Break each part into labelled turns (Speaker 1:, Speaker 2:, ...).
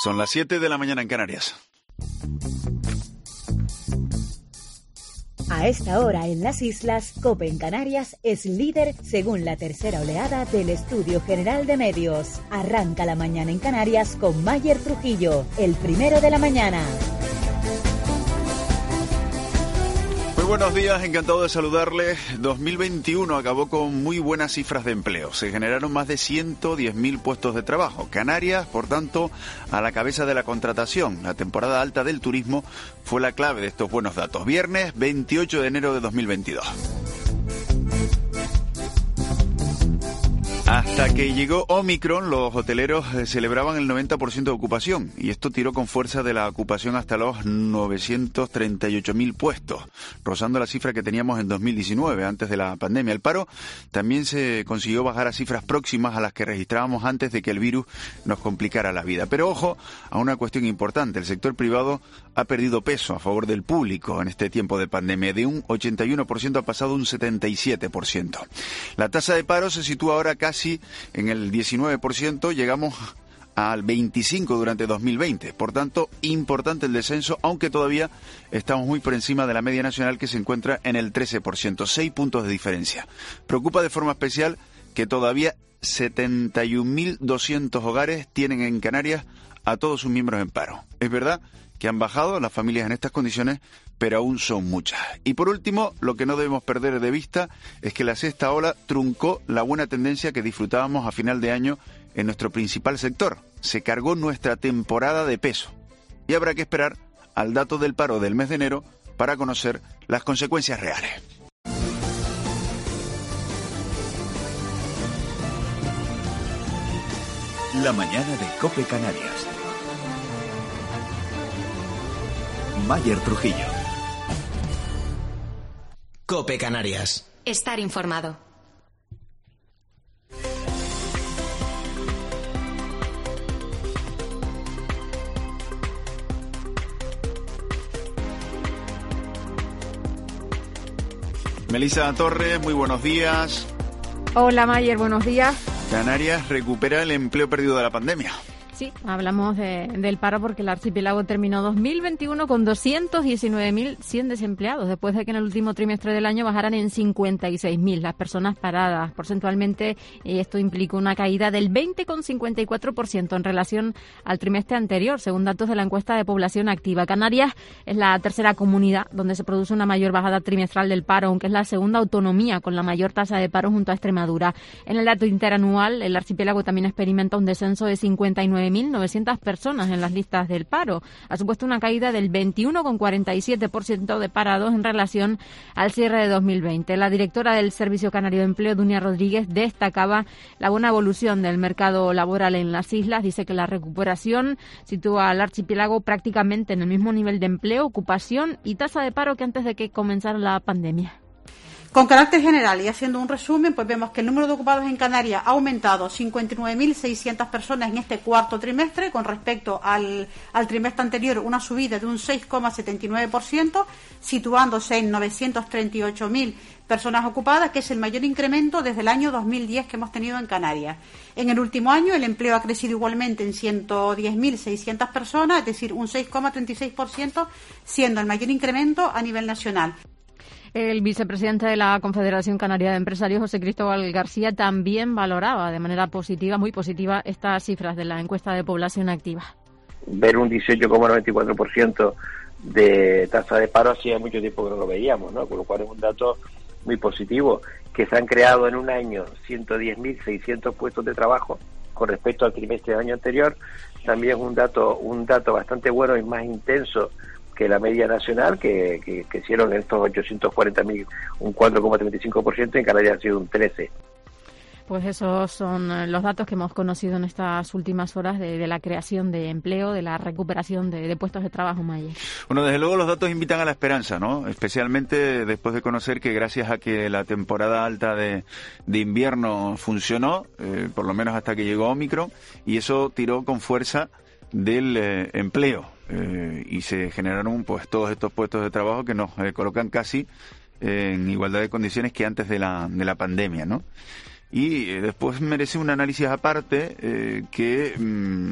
Speaker 1: Son las 7 de la mañana en Canarias.
Speaker 2: A esta hora en las islas, COPE en Canarias es líder según la tercera oleada del Estudio General de Medios. Arranca la mañana en Canarias con Mayer Trujillo, el primero de la mañana.
Speaker 1: Muy buenos días, encantado de saludarles. 2021 acabó con muy buenas cifras de empleo. Se generaron más de 110.000 puestos de trabajo. Canarias, por tanto, a la cabeza de la contratación. La temporada alta del turismo fue la clave de estos buenos datos. Viernes 28 de enero de 2022. Hasta que llegó Omicron, los hoteleros celebraban el 90% de ocupación y esto tiró con fuerza de la ocupación hasta los 938.000 puestos, rozando la cifra que teníamos en 2019, antes de la pandemia. El paro también se consiguió bajar a cifras próximas a las que registrábamos antes de que el virus nos complicara la vida. Pero ojo a una cuestión importante, el sector privado ha perdido peso a favor del público en este tiempo de pandemia. De un 81% ha pasado a un 77%. La tasa de paro se sitúa ahora casi en el 19%, llegamos al 25% durante 2020. Por tanto, importante el descenso, aunque todavía estamos muy por encima de la media nacional que se encuentra en el 13%, 6 puntos de diferencia. Preocupa de forma especial que todavía 71.200 hogares tienen en Canarias a todos sus miembros en paro. Es verdad que han bajado las familias en estas condiciones, pero aún son muchas. Y por último, lo que no debemos perder de vista es que la sexta ola truncó la buena tendencia que disfrutábamos a final de año en nuestro principal sector. Se cargó nuestra temporada de peso. Y habrá que esperar al dato del paro del mes de enero para conocer las consecuencias reales.
Speaker 3: La mañana de COPE Canarias. Mayer Trujillo.
Speaker 4: COPE Canarias.
Speaker 5: Estar informado.
Speaker 1: Melissa Torres, muy buenos días.
Speaker 6: Hola Mayer, buenos días.
Speaker 1: Canarias recupera el empleo perdido de la pandemia.
Speaker 6: Sí, hablamos del paro porque el archipiélago terminó 2021 con 219.100 desempleados, después de que en el último trimestre del año bajaran en 56.000 las personas paradas. Porcentualmente, esto implica una caída del 20,54% en relación al trimestre anterior, según datos de la encuesta de población activa. Canarias es la tercera comunidad donde se produce una mayor bajada trimestral del paro, aunque es la segunda autonomía con la mayor tasa de paro junto a Extremadura. En el dato interanual, el archipiélago también experimenta un descenso de 59.900 personas en las listas del paro. Ha supuesto una caída del 21,47% de parados en relación al cierre de 2020. La directora del Servicio Canario de Empleo, Dunia Rodríguez, destacaba la buena evolución del mercado laboral en las islas. Dice que la recuperación sitúa al archipiélago prácticamente en el mismo nivel de empleo, ocupación y tasa de paro que antes de que comenzara la pandemia.
Speaker 7: Con carácter general y haciendo un resumen, pues vemos que el número de ocupados en Canarias ha aumentado 59.600 personas en este cuarto trimestre con respecto al trimestre anterior, una subida de un 6,79%, situándose en 938.000 personas ocupadas, que es el mayor incremento desde el año 2010 que hemos tenido en Canarias. En el último año el empleo ha crecido igualmente en 110.600 personas, es decir, un 6,36%, siendo el mayor incremento a nivel nacional.
Speaker 6: El vicepresidente de la Confederación Canaria de Empresarios, José Cristóbal García, también valoraba de manera positiva, muy positiva, estas cifras de la encuesta de población activa.
Speaker 8: Ver un 18,94% de tasa de paro hacía mucho tiempo que no lo veíamos, ¿no? Con lo cual es un dato muy positivo, que se han creado en un año 110.600 puestos de trabajo con respecto al trimestre del año anterior. También es un dato bastante bueno y más intenso que la media nacional, que hicieron estos 840.000 un 4,35%, en Canarias ha sido un 13%.
Speaker 6: Pues esos son los datos que hemos conocido en estas últimas horas de la creación de empleo, de la recuperación de puestos de trabajo, Mayer.
Speaker 1: Bueno, desde luego los datos invitan a la esperanza, ¿no? Especialmente después de conocer que gracias a que la temporada alta de invierno funcionó, por lo menos hasta que llegó Omicron, y eso tiró con fuerza del empleo. Y se generaron pues todos estos puestos de trabajo que nos colocan casi en igualdad de condiciones que antes de la pandemia, ¿no? Y después merece un análisis aparte que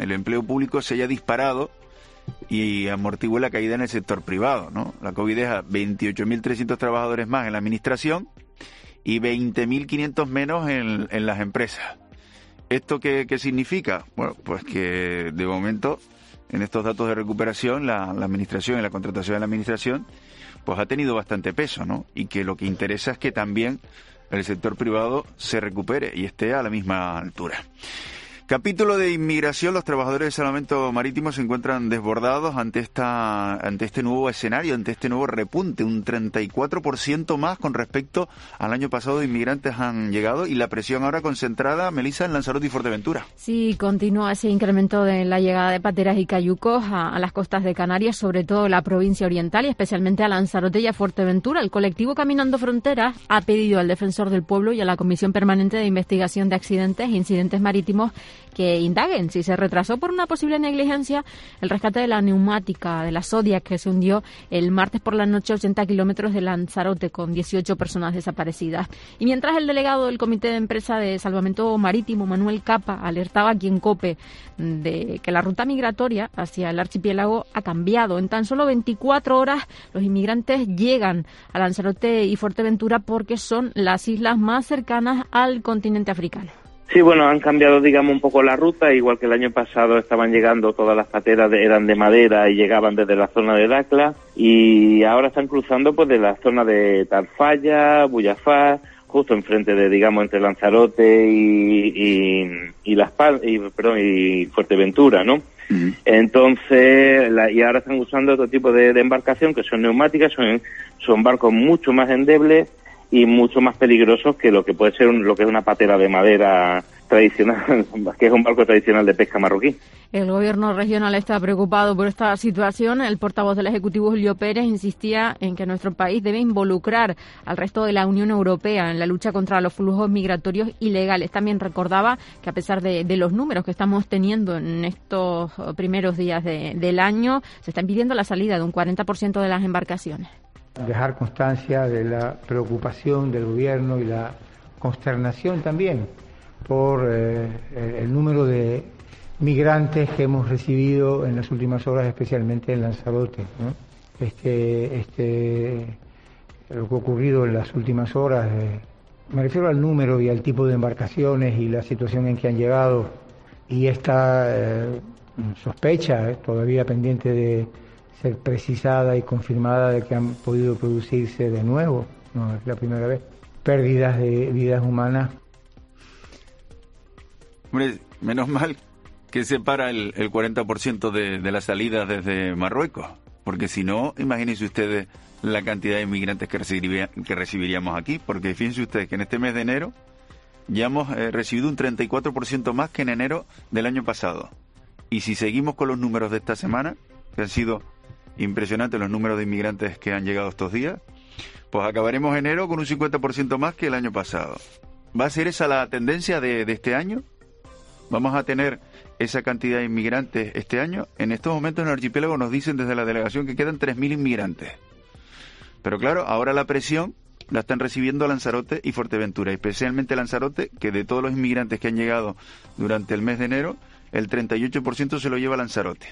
Speaker 1: el empleo público se haya disparado y amortigüe la caída en el sector privado, ¿no? La COVID deja 28.300 trabajadores más en la administración y 20.500 menos en las empresas. ¿Esto qué significa? Bueno, pues que de momento, en estos datos de recuperación, la administración y la contratación de la administración, pues ha tenido bastante peso, ¿no? Y que lo que interesa es que también el sector privado se recupere y esté a la misma altura. Capítulo de inmigración. Los trabajadores del salvamento marítimo se encuentran desbordados ante este nuevo escenario, ante este nuevo repunte. Un 34% más con respecto al año pasado de inmigrantes han llegado, y la presión ahora concentrada, Melissa, en Lanzarote y Fuerteventura.
Speaker 6: Sí, continúa ese incremento de la llegada de pateras y cayucos a las costas de Canarias, sobre todo la provincia oriental y especialmente a Lanzarote y a Fuerteventura. El colectivo Caminando Fronteras ha pedido al Defensor del Pueblo y a la Comisión Permanente de Investigación de Accidentes e Incidentes Marítimos que indaguen si se retrasó por una posible negligencia el rescate de la neumática de la Zodiac que se hundió el martes por la noche a 80 kilómetros de Lanzarote con 18 personas desaparecidas. Y mientras el delegado del Comité de Empresa de Salvamento Marítimo, Manuel Capa, alertaba aquí en COPE de que la ruta migratoria hacia el archipiélago ha cambiado. En tan solo 24 horas los inmigrantes llegan a Lanzarote y Fuerteventura porque son las islas más cercanas al continente africano.
Speaker 5: Sí, bueno, han cambiado, digamos, un poco la ruta, igual que el año pasado estaban llegando, todas las pateras eran de madera y llegaban desde la zona de Dacla, y ahora están cruzando pues de la zona de Tarfaya, Buyafá, justo enfrente de, digamos, entre Lanzarote y Fuerteventura, ¿no? Uh-huh. Entonces, y ahora están usando otro tipo de embarcación que son neumáticas, son barcos mucho más endebles y mucho más peligrosos que lo que puede ser lo que es una patera de madera tradicional, que es un barco tradicional de pesca marroquí.
Speaker 6: El gobierno regional está preocupado por esta situación. El portavoz del Ejecutivo, Julio Pérez, insistía en que nuestro país debe involucrar al resto de la Unión Europea en la lucha contra los flujos migratorios ilegales. También recordaba que a pesar de los números que estamos teniendo en estos primeros días del año, se está impidiendo la salida de un 40% de las embarcaciones.
Speaker 9: Dejar constancia de la preocupación del gobierno y la consternación también por el número de migrantes que hemos recibido en las últimas horas, especialmente en Lanzarote, ¿no? Lo que ha ocurrido en las últimas horas, me refiero al número y al tipo de embarcaciones y la situación en que han llegado, y esta sospecha todavía pendiente de ser precisada y confirmada de que han podido producirse de nuevo, no es la primera vez, pérdidas de vidas humanas.
Speaker 1: Hombre, menos mal que se para el 40% de las salidas desde Marruecos, porque si no, imagínense ustedes la cantidad de inmigrantes que recibiríamos aquí, porque fíjense ustedes que en este mes de enero ya hemos recibido un 34% más que en enero del año pasado. Y si seguimos con los números de esta semana, que han sido impresionantes los números de inmigrantes que han llegado estos días, pues acabaremos enero con un 50% más que el año pasado. ¿Va a ser esa la tendencia de este año? ¿Vamos a tener esa cantidad de inmigrantes este año? En estos momentos en el archipiélago nos dicen desde la delegación que quedan 3.000 inmigrantes. Pero claro, ahora la presión la están recibiendo Lanzarote y Fuerteventura, especialmente Lanzarote, que de todos los inmigrantes que han llegado durante el mes de enero, el 38% se lo lleva Lanzarote.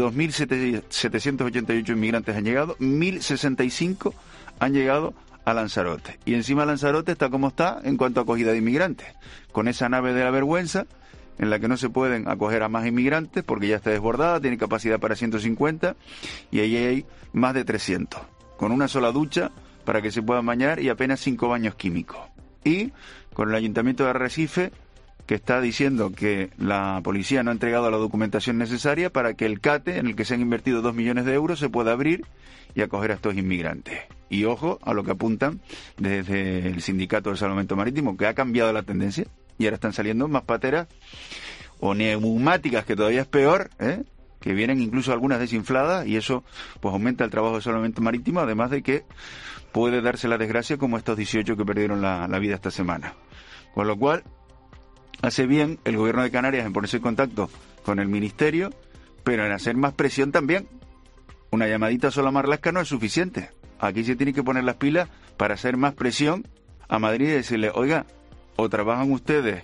Speaker 1: 2.788 inmigrantes han llegado, 1.065 han llegado a Lanzarote. Y encima Lanzarote está como está en cuanto a acogida de inmigrantes, con esa nave de la vergüenza en la que no se pueden acoger a más inmigrantes porque ya está desbordada, tiene capacidad para 150 y ahí hay más de 300, con una sola ducha para que se puedan bañar y apenas 5 baños químicos. Y con el Ayuntamiento de Arrecife, que está diciendo que la policía no ha entregado la documentación necesaria para que el CATE, en el que se han invertido 2 millones de euros, se pueda abrir y acoger a estos inmigrantes. Y ojo a lo que apuntan desde el Sindicato del Salvamento Marítimo, que ha cambiado la tendencia y ahora están saliendo más pateras o neumáticas, que todavía es peor, que vienen incluso algunas desinfladas, y eso pues aumenta el trabajo de salvamento marítimo, además de que puede darse la desgracia como estos 18 que perdieron la vida esta semana. Con lo cual, hace bien el gobierno de Canarias en ponerse en contacto con el ministerio, pero en hacer más presión también. Una llamadita sola a Marlaska no es suficiente. Aquí se tiene que poner las pilas para hacer más presión a Madrid y decirle, oiga, o trabajan ustedes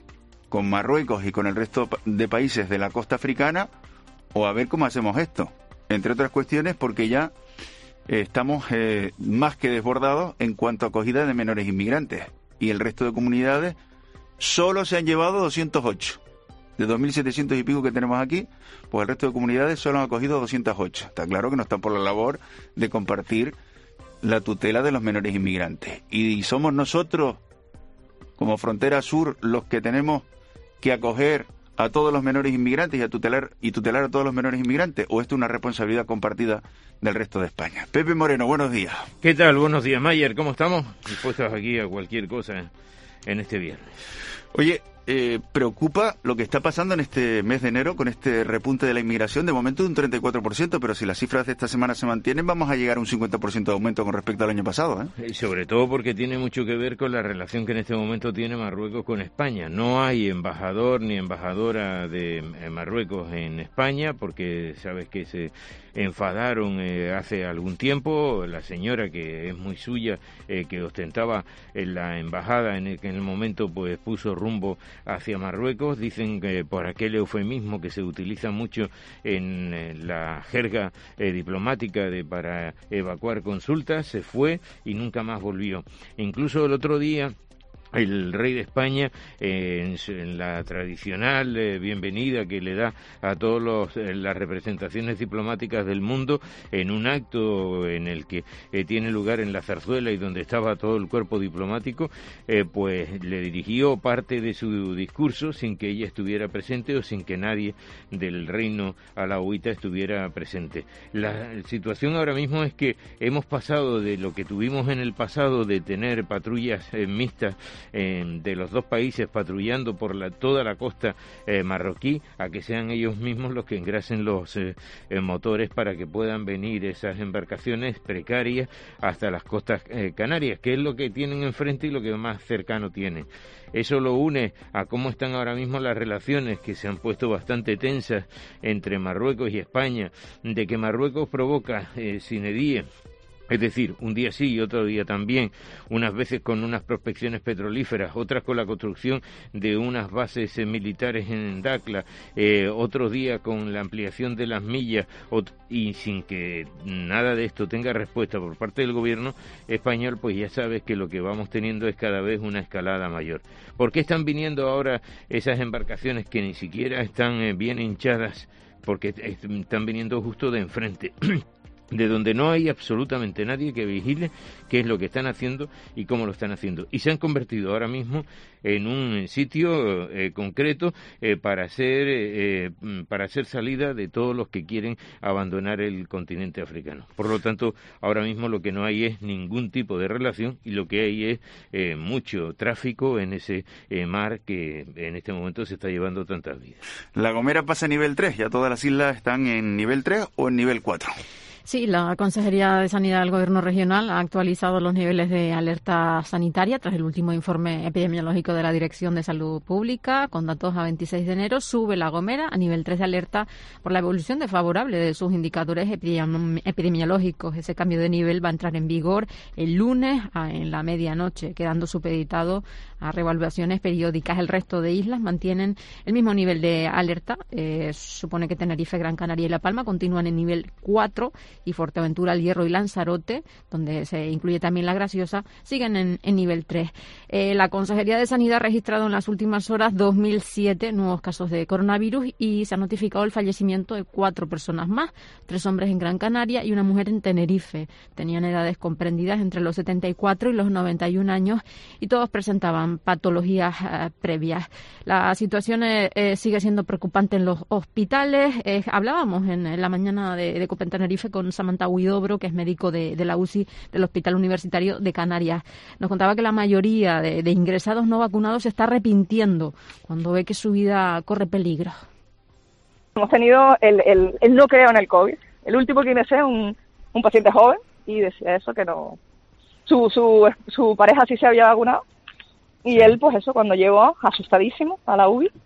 Speaker 1: con Marruecos y con el resto de países de la costa africana, o a ver cómo hacemos esto. Entre otras cuestiones porque ya estamos más que desbordados en cuanto a acogida de menores inmigrantes, y el resto de comunidades solo se han llevado 208. De 2.700 y pico que tenemos aquí, pues el resto de comunidades solo han acogido 208. Está claro que no están por la labor de compartir la tutela de los menores inmigrantes. Y somos nosotros, como Frontera Sur, los que tenemos que acoger a todos los menores inmigrantes y tutelar a todos los menores inmigrantes, o esto es una responsabilidad compartida del resto de España. Pepe Moreno, buenos días.
Speaker 10: ¿Qué tal? Buenos días, Mayer. ¿Cómo estamos? Dispuestos aquí a cualquier cosa en este viernes.
Speaker 1: Oye, preocupa lo que está pasando en este mes de enero con este repunte de la inmigración, de momento de un 34%, pero si las cifras de esta semana se mantienen, vamos a llegar a un 50% de aumento con respecto al año pasado, ¿eh?
Speaker 10: Y sobre todo porque tiene mucho que ver con la relación que en este momento tiene Marruecos con España. No hay embajador ni embajadora de Marruecos en España, porque sabes que se enfadaron hace algún tiempo. La señora, que es muy suya, que ostentaba la embajada en el momento, pues puso rumbo hacia Marruecos. Dicen que por aquel eufemismo que se utiliza mucho en la jerga diplomática para evacuar consultas, se fue y nunca más volvió. Incluso el otro día el rey de España, en la tradicional bienvenida que le da a todas las representaciones diplomáticas del mundo, en un acto en el que tiene lugar en la Zarzuela y donde estaba todo el cuerpo diplomático, pues le dirigió parte de su discurso sin que ella estuviera presente o sin que nadie del reino alauita estuviera presente. La situación ahora mismo es que hemos pasado de lo que tuvimos en el pasado, de tener patrullas mixtas de los dos países patrullando por toda la costa marroquí, a que sean ellos mismos los que engrasen los motores para que puedan venir esas embarcaciones precarias hasta las costas canarias, que es lo que tienen enfrente y lo que más cercano tienen. Eso lo une a cómo están ahora mismo las relaciones, que se han puesto bastante tensas entre Marruecos y España, de que Marruecos provoca sine die, es decir, un día sí y otro día también, unas veces con unas prospecciones petrolíferas, otras con la construcción de unas bases militares en Dakla, otros días con la ampliación de las millas, y sin que nada de esto tenga respuesta por parte del gobierno español, pues ya sabes que lo que vamos teniendo es cada vez una escalada mayor. ¿Por qué están viniendo ahora esas embarcaciones que ni siquiera están bien hinchadas? Porque están viniendo justo de enfrente, de donde no hay absolutamente nadie que vigile qué es lo que están haciendo y cómo lo están haciendo. Y se han convertido ahora mismo en un sitio concreto para hacer salida de todos los que quieren abandonar el continente africano. Por lo tanto, ahora mismo lo que no hay es ningún tipo de relación, y lo que hay es mucho tráfico en ese mar que en este momento se está llevando tantas vidas.
Speaker 1: La Gomera pasa a nivel 3, ya todas las islas están en nivel 3 o en nivel 4.
Speaker 6: Sí, la Consejería de Sanidad del Gobierno Regional ha actualizado los niveles de alerta sanitaria tras el último informe epidemiológico de la Dirección de Salud Pública. Con datos a 26 de enero, sube La Gomera a nivel 3 de alerta por la evolución desfavorable de sus indicadores epidemiológicos. Ese cambio de nivel va a entrar en vigor el lunes en la medianoche, quedando supeditado a reevaluaciones periódicas. El resto de islas mantienen el mismo nivel de alerta. Supone que Tenerife, Gran Canaria y La Palma continúan en nivel 4, y Fuerteventura, El Hierro y Lanzarote, donde se incluye también La Graciosa, siguen en nivel 3. La Consejería de Sanidad ha registrado en las últimas horas 2.007 nuevos casos de coronavirus y se ha notificado el fallecimiento de 4 personas más, 3 hombres en Gran Canaria y una mujer en Tenerife. Tenían edades comprendidas entre los 74 y los 91 años y todos presentaban patologías previas. La situación sigue siendo preocupante en los hospitales. Hablábamos en la mañana de COPE en Tenerife con Samantha Huidobro, que es médico de la UCI del Hospital Universitario de Canarias. Nos contaba que la mayoría de ingresados no vacunados se está arrepintiendo cuando ve que su vida corre peligro.
Speaker 11: Hemos tenido el no creo en el COVID. El último que ingresé es un paciente joven y decía eso, que no, su pareja sí se había vacunado y él, pues eso, cuando llegó asustadísimo a la UBI,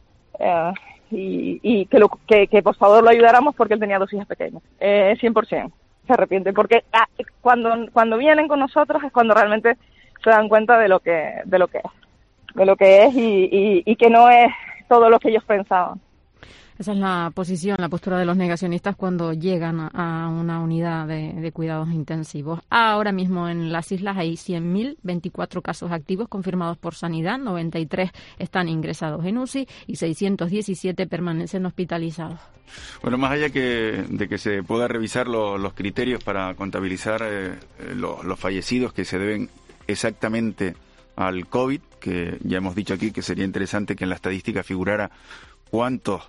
Speaker 11: y que por favor lo ayudáramos porque él tenía 2 hijas pequeñas. 100% se arrepiente, porque cuando vienen con nosotros es cuando realmente se dan cuenta de lo que es y que no es todo lo que ellos pensaban.
Speaker 6: Esa es la posición, la postura de los negacionistas cuando llegan a una unidad de cuidados intensivos. Ahora mismo en las islas hay 100.024 casos activos confirmados por Sanidad, 93 están ingresados en UCI y 617 permanecen hospitalizados.
Speaker 1: Bueno, más allá de que se pueda revisar los criterios para contabilizar los fallecidos que se deben exactamente al COVID, que ya hemos dicho aquí que sería interesante que en la estadística figurara cuántos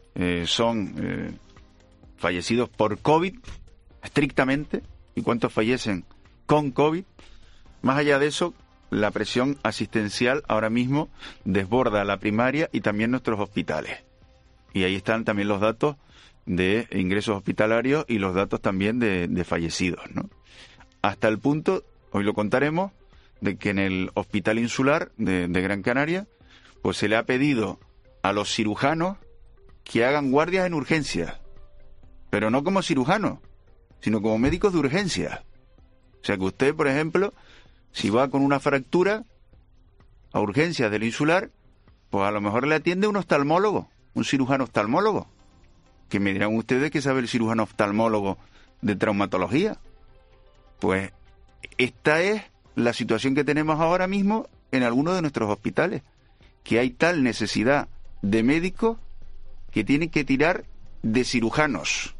Speaker 1: son fallecidos por COVID estrictamente y cuántos fallecen con COVID. Más allá de eso, la presión asistencial ahora mismo desborda la primaria y también nuestros hospitales. Y ahí están también los datos de ingresos hospitalarios y los datos también de fallecidos, ¿no? Hasta el punto, hoy lo contaremos, de que en el Hospital Insular de Gran Canaria, pues se le ha pedido a los cirujanos que hagan guardias en urgencias, pero no como cirujanos, sino como médicos de urgencia. O sea que usted, por ejemplo, si va con una fractura a urgencias del Insular, pues a lo mejor le atiende un oftalmólogo, un cirujano oftalmólogo. Que me dirán ustedes que sabe el cirujano oftalmólogo de traumatología. Pues esta es la situación que tenemos ahora mismo en algunos de nuestros hospitales, que hay tal necesidad de médicos que tienen que tirar de cirujanos.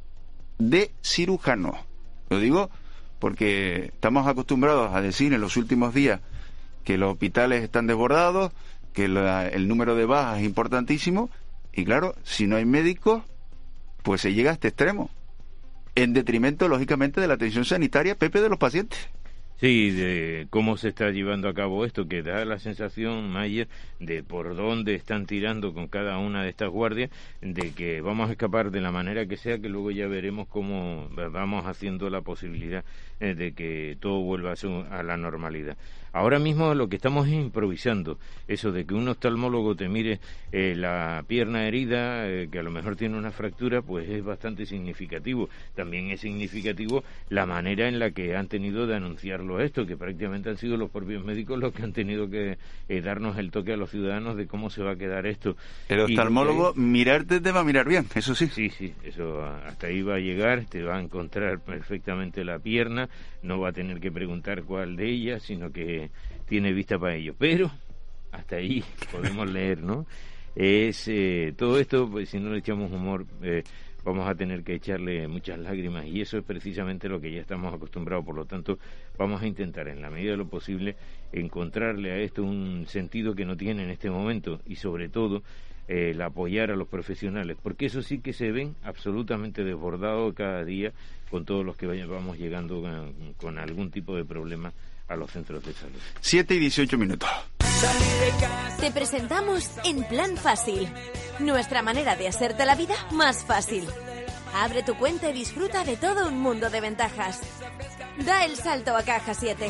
Speaker 1: De cirujanos. Lo digo porque estamos acostumbrados a decir en los últimos días que los hospitales están desbordados, que el número de bajas es importantísimo, y claro, si no hay médicos, pues se llega a este extremo, en detrimento, lógicamente, de la atención sanitaria, Pepe, de los pacientes.
Speaker 10: Sí, de cómo se está llevando a cabo esto, que da la sensación, Mayer, de por dónde están tirando con cada una de estas guardias, de que vamos a escapar de la manera que sea, que luego ya veremos cómo vamos haciendo la posibilidad de que todo vuelva a la normalidad. Ahora mismo lo que estamos es improvisando, eso de que un oftalmólogo te mire la pierna herida, que a lo mejor tiene una fractura, pues es bastante significativo. También es significativo la manera en la que han tenido de anunciarlo esto, que prácticamente han sido los propios médicos los que han tenido que darnos el toque a los ciudadanos de cómo se va a quedar esto.
Speaker 1: El oftalmólogo, mirarte te va a mirar bien, eso sí.
Speaker 10: Sí, eso hasta ahí va a llegar, te va a encontrar perfectamente la pierna, no va a tener que preguntar cuál de ellas, sino que tiene vista para ello. Pero hasta ahí podemos leer, ¿no? Es todo esto, pues si no le echamos humor, vamos a tener que echarle muchas lágrimas, y eso es precisamente lo que ya estamos acostumbrados. Por lo tanto, vamos a intentar en la medida de lo posible encontrarle a esto un sentido que no tiene en este momento, y sobre todo el apoyar a los profesionales, porque eso sí que se ven absolutamente desbordados cada día con todos los que vamos llegando con algún tipo de problema a los centros de salud.
Speaker 1: 7:18.
Speaker 12: Te presentamos En Plan Fácil, nuestra manera de hacerte la vida más fácil. Abre tu cuenta y disfruta de todo un mundo de ventajas. Da el salto a Caja 7.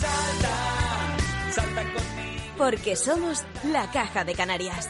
Speaker 12: Porque somos la Caja de Canarias.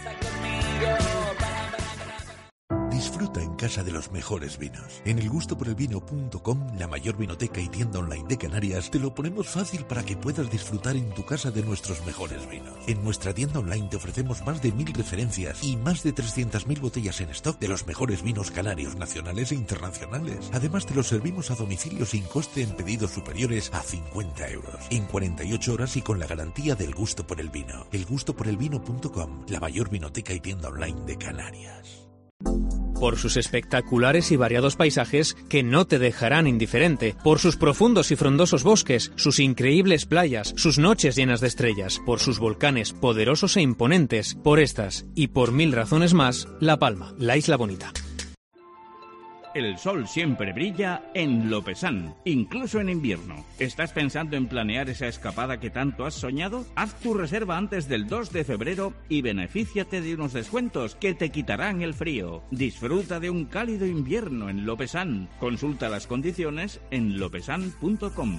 Speaker 13: Disfruta en casa de los mejores vinos. En elgustoporelvino.com, la mayor vinoteca y tienda online de Canarias, te lo ponemos fácil para que puedas disfrutar en tu casa de nuestros mejores vinos. En nuestra tienda online te ofrecemos más de 1.000 referencias y más de 300.000 botellas en stock de los mejores vinos canarios, nacionales e internacionales. Además, te los servimos a domicilio sin coste en pedidos superiores a 50 euros. En 48 horas y con la garantía del gusto por el vino. elgustoporelvino.com, la mayor vinoteca y tienda online de Canarias.
Speaker 14: Por sus espectaculares y variados paisajes que no te dejarán indiferente, por sus profundos y frondosos bosques, sus increíbles playas, sus noches llenas de estrellas, por sus volcanes poderosos e imponentes, por estas y por 1000 razones más, La Palma, la isla bonita.
Speaker 15: El sol siempre brilla en Lopesán, incluso en invierno. ¿Estás pensando en planear esa escapada que tanto has soñado? Haz tu reserva antes del 2 de febrero y benefíciate de unos descuentos que te quitarán el frío. Disfruta de un cálido invierno en Lopesán. Consulta las condiciones en lopesan.com.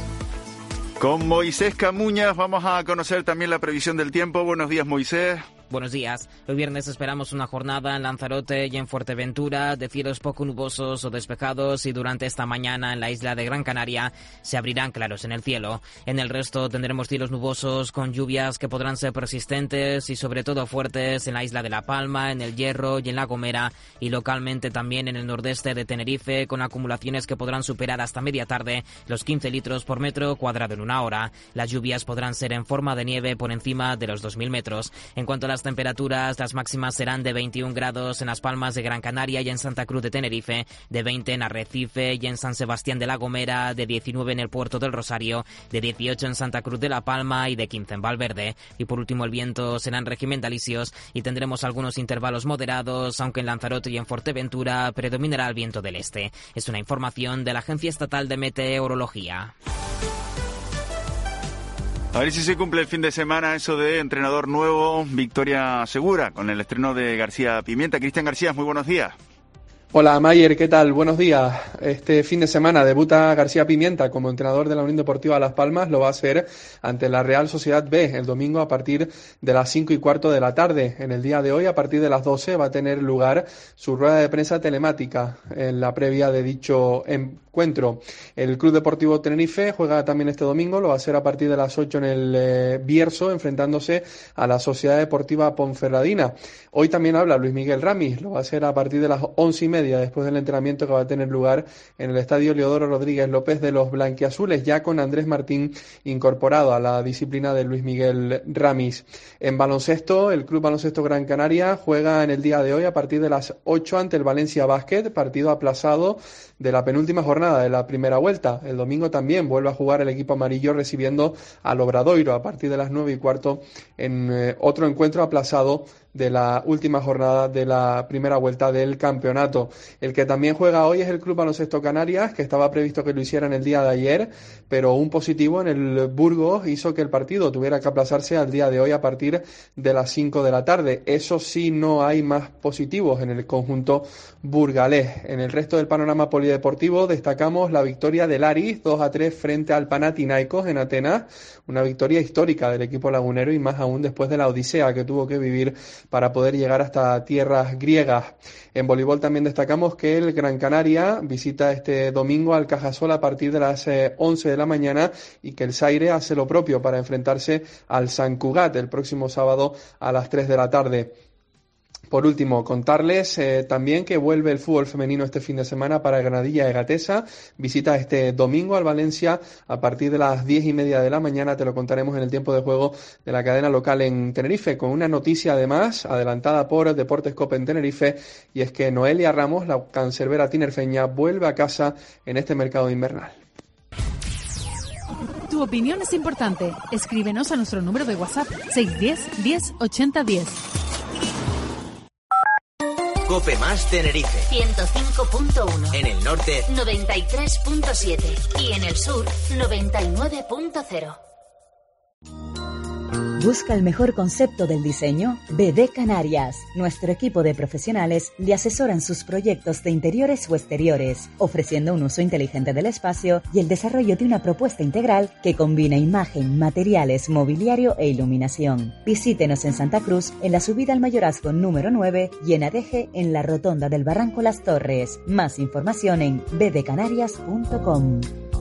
Speaker 1: Con Moisés Camuñas vamos a conocer también la previsión del tiempo. Buenos días, Moisés.
Speaker 16: Buenos días. El viernes esperamos una jornada en Lanzarote y en Fuerteventura de cielos poco nubosos o despejados, y durante esta mañana en la isla de Gran Canaria se abrirán claros en el cielo. En el resto tendremos cielos nubosos con lluvias que podrán ser persistentes y sobre todo fuertes en la isla de La Palma, en el Hierro y en La Gomera, y localmente también en el nordeste de Tenerife, con acumulaciones que podrán superar hasta media tarde los 15 litros por metro cuadrado en una hora. Las lluvias podrán ser en forma de nieve por encima de los 2.000 metros. En cuanto a las temperaturas, las máximas serán de 21 grados en Las Palmas de Gran Canaria y en Santa Cruz de Tenerife, de 20 en Arrecife y en San Sebastián de La Gomera, de 19 en el Puerto del Rosario, de 18 en Santa Cruz de La Palma y de 15 en Valverde. Y por último, el viento será en régimen de alisios y tendremos algunos intervalos moderados, aunque en Lanzarote y en Fuerteventura predominará el viento del este. Es una información de la Agencia Estatal de Meteorología.
Speaker 1: A ver si se cumple el fin de semana eso de entrenador nuevo, victoria segura, con el estreno de García Pimienta. Cristian García, muy buenos días.
Speaker 17: Hola Mayer, ¿qué tal? Buenos días. Este fin de semana debuta García Pimienta como entrenador de la Unión Deportiva Las Palmas. Lo va a hacer ante la Real Sociedad B el domingo a partir de las 5:15 de la tarde. En el día de hoy, a partir de las 12, va a tener lugar su rueda de prensa telemática en la previa de dicho encuentro. El Club Deportivo Tenerife juega también este domingo, lo va a hacer a partir de las 8 en el Bierzo, enfrentándose a la Sociedad Deportiva Ponferradina. Hoy también habla Luis Miguel Ramis, lo va a hacer a partir de las 11:30, después del entrenamiento que va a tener lugar en el Estadio Leodoro Rodríguez López de los Blanquiazules, ya con Andrés Martín incorporado a la disciplina de Luis Miguel Ramis. En baloncesto, el Club Baloncesto Gran Canaria juega en el día de hoy a partir de las 8 ante el Valencia Basket, partido aplazado de la penúltima jornada de la primera vuelta. El domingo también vuelve a jugar el equipo amarillo recibiendo al Obradoiro a partir de las 9:15 en otro encuentro aplazado de la última jornada de la primera vuelta del campeonato. El que también juega hoy es el Club Baloncesto Canarias, que estaba previsto que lo hiciera en el día de ayer, pero un positivo en el Burgos hizo que el partido tuviera que aplazarse al día de hoy a partir de las 5 de la tarde. Eso sí, no hay más positivos en el conjunto burgalés. En el resto del panorama polideportivo destacamos la victoria del Aris 2-3 frente al Panathinaikos en Atenas, una victoria histórica del equipo lagunero y más aún después de la odisea que tuvo que vivir para poder llegar hasta tierras griegas. En voleibol también destacamos que el Gran Canaria visita este domingo al Cajasol a partir de las 11 de la mañana y que el Zaire hace lo propio para enfrentarse al Sant Cugat el próximo sábado a las 3 de la tarde. Por último, contarles también que vuelve el fútbol femenino este fin de semana para Granadilla y Gatesa. Visita este domingo al Valencia a partir de las 10:30 de la mañana. Te lo contaremos en el tiempo de juego de la cadena local en Tenerife, con una noticia además adelantada por Deportes Cope en Tenerife, y es que Noelia Ramos, la cancerbera tinerfeña, vuelve a casa en este mercado invernal.
Speaker 18: Tu opinión es importante. Escríbenos a nuestro número de WhatsApp 610 10 80 10.
Speaker 4: Cope Más Tenerife
Speaker 12: 105.1.
Speaker 4: En el norte
Speaker 12: 93.7 y en el sur 99.0.
Speaker 2: ¿Busca el mejor concepto del diseño? BD Canarias. Nuestro equipo de profesionales le asesoran sus proyectos de interiores o exteriores, ofreciendo un uso inteligente del espacio y el desarrollo de una propuesta integral que combina imagen, materiales, mobiliario e iluminación. Visítenos en Santa Cruz, en la subida al Mayorazgo número 9 y en Adeje, en la rotonda del Barranco Las Torres. Más información en bdcanarias.com.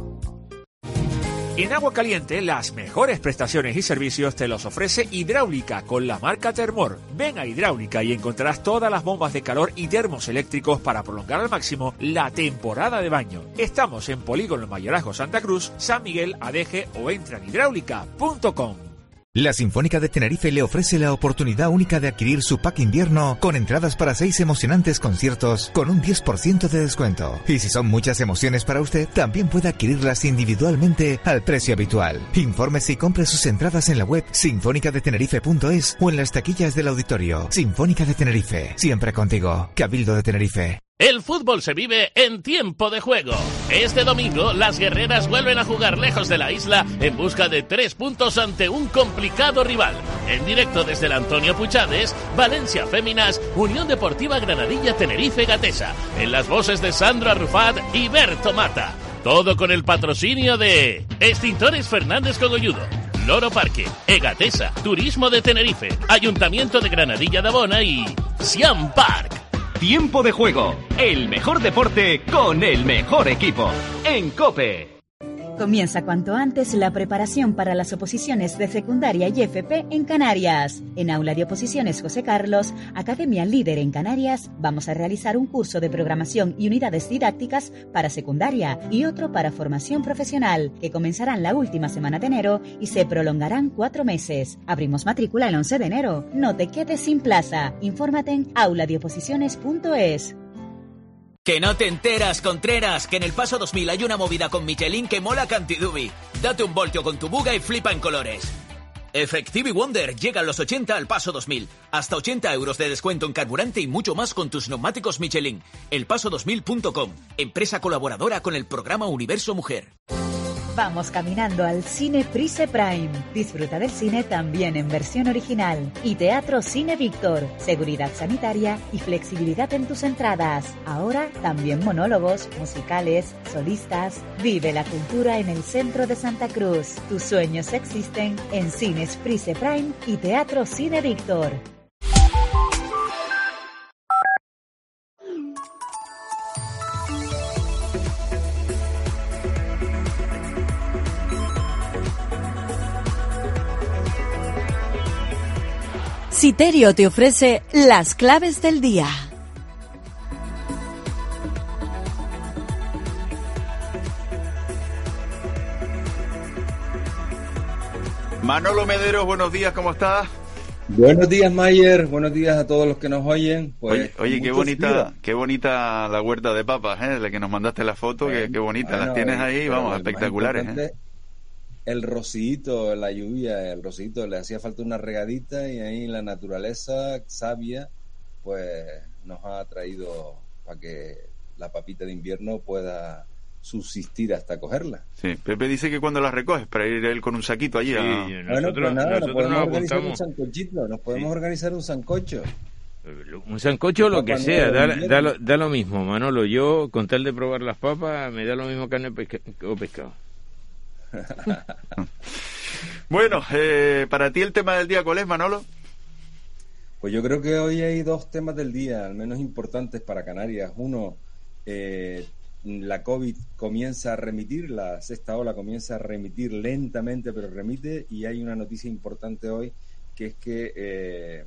Speaker 19: En agua caliente, las mejores prestaciones y servicios te los ofrece Hidráulica con la marca Termor. Ven a Hidráulica y encontrarás todas las bombas de calor y termos eléctricos para prolongar al máximo la temporada de baño. Estamos en Polígono Mayorazgo Santa Cruz, San Miguel, Adeje o entra en hidráulica.com.
Speaker 20: La Sinfónica de Tenerife le ofrece la oportunidad única de adquirir su pack invierno con entradas para 6 emocionantes conciertos con un 10% de descuento. Y si son muchas emociones para usted, también puede adquirirlas individualmente al precio habitual. Infórmese y compre sus entradas en la web sinfonicadetenerife.es o en las taquillas del auditorio. Sinfónica de Tenerife, siempre contigo. Cabildo de Tenerife.
Speaker 21: El fútbol se vive en tiempo de juego. Este domingo, las guerreras vuelven a jugar lejos de la isla en busca de 3 puntos ante un complicado rival. En directo desde el Antonio Puchades, Valencia Féminas, Unión Deportiva Granadilla Tenerife Gatesa. En las voces de Sandro Arrufat y Berto Mata. Todo con el patrocinio de Extintores Fernández Cogolludo, Loro Parque, Egatesa, Turismo de Tenerife, Ayuntamiento de Granadilla de Abona y Siam Park.
Speaker 3: Tiempo de juego, el mejor deporte con el mejor equipo. En COPE.
Speaker 2: Comienza cuanto antes la preparación para las oposiciones de secundaria y FP en Canarias. En Aula de Oposiciones José Carlos, Academia Líder en Canarias, vamos a realizar un curso de programación y unidades didácticas para secundaria y otro para formación profesional, que comenzarán la última semana de enero y se prolongarán 4 meses. Abrimos matrícula el 11 de enero. No te quedes sin plaza. Infórmate en auladeoposiciones.es.
Speaker 22: Que no te enteras, Contreras, que en el Paso 2000 hay una movida con Michelin que mola cantidubi. Date un voltio con tu buga y flipa en colores. Efectivi Wonder llega a los 80 al Paso 2000. Hasta 80 euros de descuento en carburante y mucho más con tus neumáticos Michelin. Elpaso2000.com, empresa colaboradora con el programa Universo Mujer.
Speaker 2: Vamos caminando al Cine Prise Prime. Disfruta del cine también en versión original. Y Teatro Cine Víctor. Seguridad sanitaria y flexibilidad en tus entradas. Ahora también monólogos, musicales, solistas. Vive la cultura en el centro de Santa Cruz. Tus sueños existen en Cines Prise Prime y Teatro Cine Víctor.
Speaker 23: Citerio te ofrece las claves del día.
Speaker 1: Manolo Mederos, buenos días, ¿cómo estás?
Speaker 24: Buenos días, Mayer. Buenos días a todos los que nos oyen.
Speaker 1: Pues, oye, qué bonita la huerta de papas, de la que nos mandaste la foto, qué bonita. Las tienes ahí, vamos, espectaculares.
Speaker 24: El rocío, la lluvia, el rocío, le hacía falta una regadita y ahí la naturaleza sabia pues nos ha traído para que la papita de invierno pueda subsistir hasta cogerla.
Speaker 1: Sí, Pepe dice que cuando la recoges para ir él con un saquito allí.
Speaker 24: Bueno, pues nada, nos podemos organizar un sancochito, nos podemos organizar un sancocho.
Speaker 10: Un sancocho, lo que sea, da lo mismo, Manolo. Yo, con tal de probar las papas, me da lo mismo carne o pescado.
Speaker 1: Bueno, para ti el tema del día, ¿cuál es, Manolo?
Speaker 24: Pues yo creo que hoy hay 2 temas del día, al menos importantes para Canarias. Uno, la COVID comienza a remitir, la sexta ola comienza a remitir lentamente, pero remite, y hay una noticia importante hoy, que es que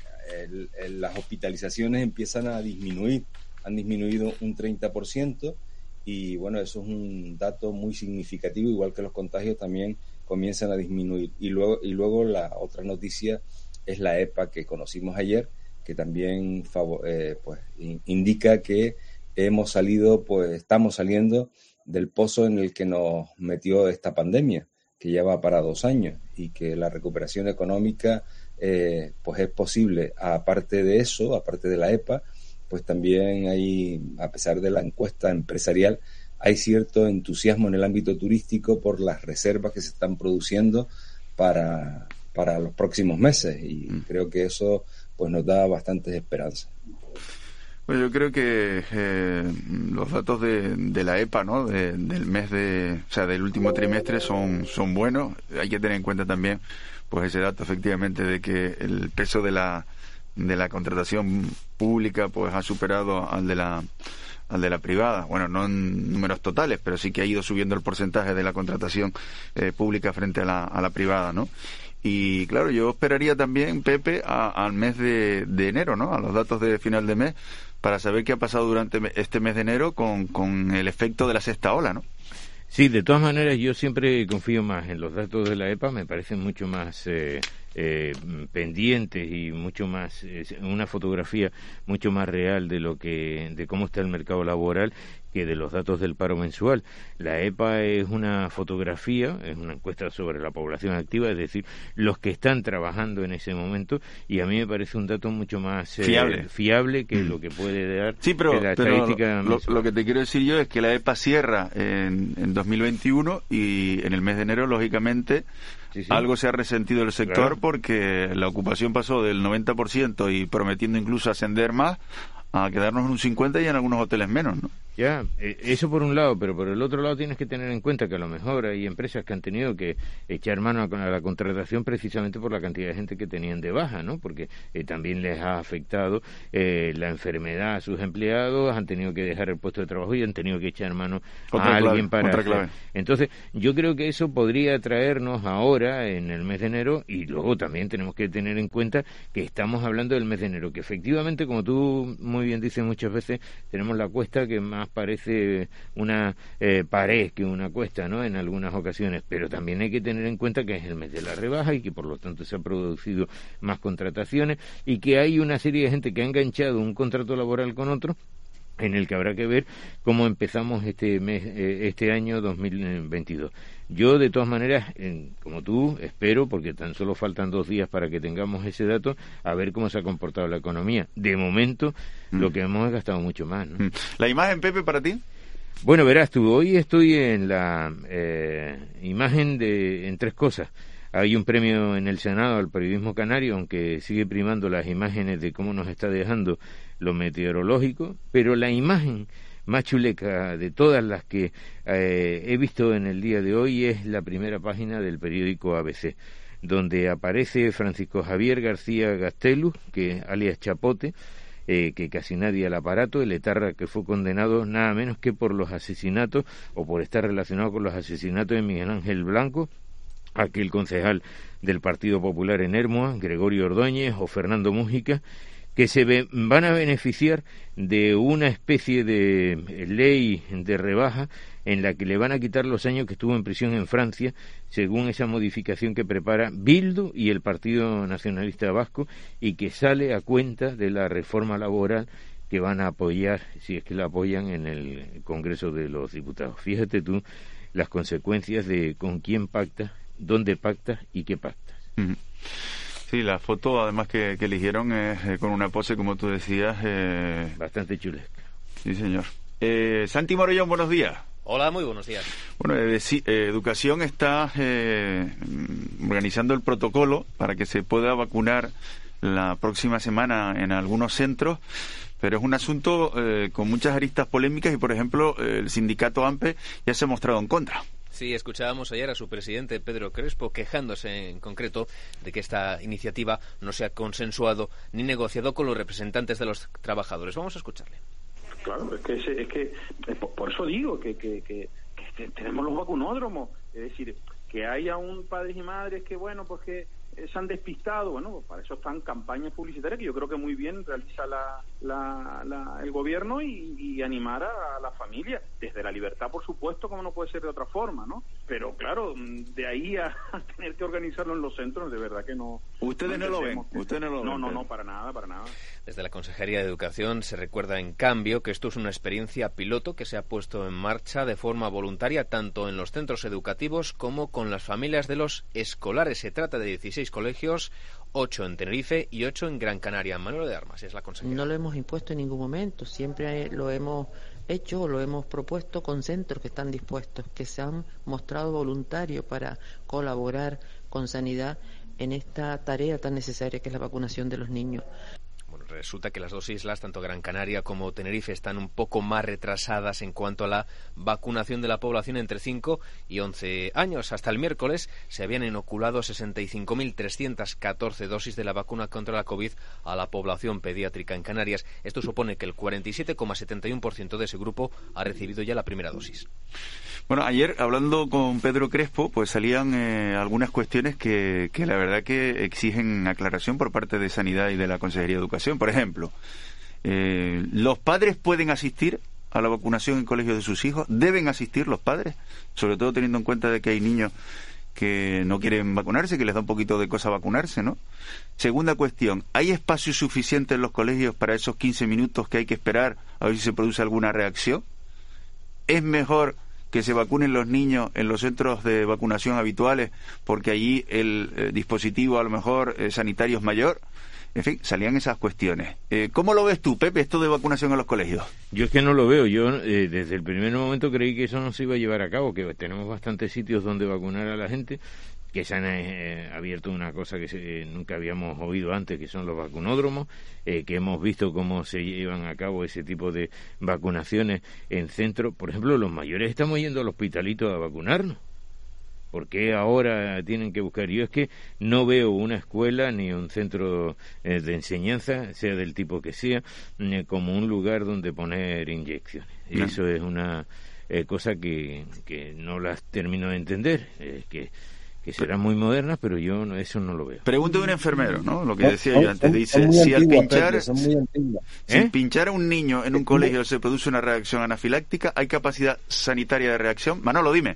Speaker 24: las hospitalizaciones empiezan a disminuir, han disminuido un 30%, y bueno, eso es un dato muy significativo, igual que los contagios también comienzan a disminuir. Y luego la otra noticia es la EPA que conocimos ayer, que también pues indica que estamos saliendo del pozo en el que nos metió esta pandemia, que ya va para 2 años, y que la recuperación económica pues es posible. Aparte de eso, aparte de la EPA, pues también hay, a pesar de la encuesta empresarial, hay cierto entusiasmo en el ámbito turístico por las reservas que se están produciendo para los próximos meses, y creo que eso pues nos da bastantes esperanzas.
Speaker 1: Bueno, yo creo que los datos de la EPA, ¿no? Del mes del último trimestre son buenos. Hay que tener en cuenta también pues ese dato, efectivamente, de que el peso de la contratación pública pues ha superado al de la privada. Bueno, no en números totales, pero sí que ha ido subiendo el porcentaje de la contratación pública frente a la privada, ¿no? Y claro, yo esperaría también, Pepe, al mes de enero, ¿no? A los datos de final de mes, para saber qué ha pasado durante este mes de enero con el efecto de la sexta ola, ¿no?
Speaker 10: Sí, de todas maneras yo siempre confío más en los datos de la EPA, me parecen mucho más pendientes y mucho más una fotografía mucho más real de cómo está el mercado laboral que de los datos del paro mensual. La EPA es una fotografía, es una encuesta sobre la población activa, es decir, los que están trabajando en ese momento, y a mí me parece un dato mucho más fiable que lo que puede dar la estadística.
Speaker 1: Lo que te quiero decir yo es que la EPA cierra en 2021 y en el mes de enero, lógicamente, algo se ha resentido el sector, porque la ocupación pasó del 90% y prometiendo incluso ascender más a quedarnos en un 50% y en algunos hoteles menos, ¿no?
Speaker 10: Ya, eso por un lado, pero por el otro lado tienes que tener en cuenta que a lo mejor hay empresas que han tenido que echar mano a la contratación precisamente por la cantidad de gente que tenían de baja, ¿no? Porque también les ha afectado la enfermedad a sus empleados, han tenido que dejar el puesto de trabajo y han tenido que echar mano a alguien para hacer. Entonces, yo creo que eso podría traernos ahora en el mes de enero, y luego también tenemos que tener en cuenta que estamos hablando del mes de enero, que efectivamente, como tú muy bien dices muchas veces, tenemos la cuesta que más parece una pared que una cuesta, ¿no? En algunas ocasiones, pero también hay que tener en cuenta que es el mes de la rebaja y que por lo tanto se han producido más contrataciones y que hay una serie de gente que ha enganchado un contrato laboral con otro, en el que habrá que ver cómo empezamos este año 2022. Yo, de todas maneras, como tú, espero, porque tan solo faltan 2 días para que tengamos ese dato, a ver cómo se ha comportado la economía. De momento, lo que hemos gastado mucho más, ¿no?
Speaker 1: ¿La imagen, Pepe, para ti?
Speaker 10: Bueno, verás tú, hoy estoy en la imagen en 3 cosas. Hay un premio en el Senado al periodismo canario, aunque sigue primando las imágenes de cómo nos está dejando lo meteorológico, pero la imagen más chuleca de todas las que he visto en el día de hoy es la primera página del periódico ABC, donde aparece Francisco Javier García Gastelum, que alias Chapote, que casi nadie al aparato, el etarra que fue condenado nada menos que por los asesinatos, o por estar relacionado con los asesinatos de Miguel Ángel Blanco, aquel concejal del Partido Popular en Hermoa, Gregorio Ordóñez o Fernando Mújica, que van a beneficiar de una especie de ley de rebaja en la que le van a quitar los años que estuvo en prisión en Francia, según esa modificación que prepara Bildu y el Partido Nacionalista Vasco, y que sale a cuenta de la reforma laboral que van a apoyar, si es que la apoyan, en el Congreso de los Diputados. Fíjate tú las consecuencias de con quién pactas, dónde pactas y qué pactas.
Speaker 1: Sí, la foto además que eligieron es con una pose, como tú decías,
Speaker 10: bastante chulesca.
Speaker 1: Sí, señor. Santi Morollón, buenos días.
Speaker 5: Hola, muy buenos días.
Speaker 1: Bueno, Educación está organizando el protocolo para que se pueda vacunar la próxima semana en algunos centros, pero es un asunto con muchas aristas polémicas y, por ejemplo, el sindicato AMPE ya se ha mostrado en contra.
Speaker 5: Sí, escuchábamos ayer a su presidente, Pedro Crespo, quejándose en concreto de que esta iniciativa no se ha consensuado ni negociado con los representantes de los trabajadores. Vamos a escucharle.
Speaker 7: Claro, es que por eso digo que tenemos los vacunódromos, es decir, que haya padres y madres que, bueno, pues que se han despistado, bueno, para eso están campañas publicitarias que yo creo que muy bien realiza el gobierno y animar a la familia, desde la libertad, por supuesto, como no puede ser de otra forma, ¿no? Pero claro, de ahí a tener que organizarlo en los centros, de verdad que no.
Speaker 1: ¿Ustedes no lo ven?
Speaker 7: No, para nada.
Speaker 5: Desde la Consejería de Educación se recuerda, en cambio, que esto es una experiencia piloto que se ha puesto en marcha de forma voluntaria tanto en los centros educativos como con las familias de los escolares. Se trata de 16 colegios, 8 en Tenerife y 8 en Gran Canaria. Manuel de Armas es la consejera.
Speaker 8: No lo hemos impuesto en ningún momento, siempre lo hemos hecho, lo hemos propuesto con centros que están dispuestos, que se han mostrado voluntarios para colaborar con Sanidad en esta tarea tan necesaria que es la vacunación de los niños.
Speaker 5: Resulta que las 2 islas, tanto Gran Canaria como Tenerife, están un poco más retrasadas en cuanto a la vacunación de la población entre 5 y 11 años. Hasta el miércoles se habían inoculado 65.314 dosis de la vacuna contra la COVID a la población pediátrica en Canarias. Esto supone que el 47,71% de ese grupo ha recibido ya la primera dosis.
Speaker 1: Bueno, ayer, hablando con Pedro Crespo, pues salían algunas cuestiones que la verdad que exigen aclaración por parte de Sanidad y de la Consejería de Educación. Por ejemplo, ¿los padres pueden asistir a la vacunación en colegios de sus hijos? ¿Deben asistir los padres? Sobre todo teniendo en cuenta de que hay niños que no quieren vacunarse, que les da un poquito de cosa vacunarse, ¿no? Segunda cuestión, ¿hay espacio suficiente en los colegios para esos 15 minutos que hay que esperar a ver si se produce alguna reacción? ¿Es mejor que se vacunen los niños en los centros de vacunación habituales porque allí el dispositivo a lo mejor sanitario es mayor? En fin, salían esas cuestiones. ¿Cómo lo ves tú, Pepe, esto de vacunación en los colegios?
Speaker 10: Yo es que no lo veo. Yo desde el primer momento creí que eso no se iba a llevar a cabo, que tenemos bastantes sitios donde vacunar a la gente, que se han abierto una cosa que nunca habíamos oído antes, que son los vacunódromos, que hemos visto cómo se llevan a cabo ese tipo de vacunaciones en centros. Por ejemplo, los mayores estamos yendo al hospitalito a vacunarnos. ¿Por qué ahora tienen que buscar? Yo es que no veo una escuela ni un centro de enseñanza, sea del tipo que sea, como un lugar donde poner inyecciones. Y eso es una cosa que no las termino de entender, que serán muy modernas, pero yo eso no lo veo.
Speaker 1: Pregunta de un enfermero, ¿no? Lo que decía yo antes, dice, si al pinchar a un niño en un colegio se produce una reacción anafiláctica, ¿hay capacidad sanitaria de reacción? Manolo, dime.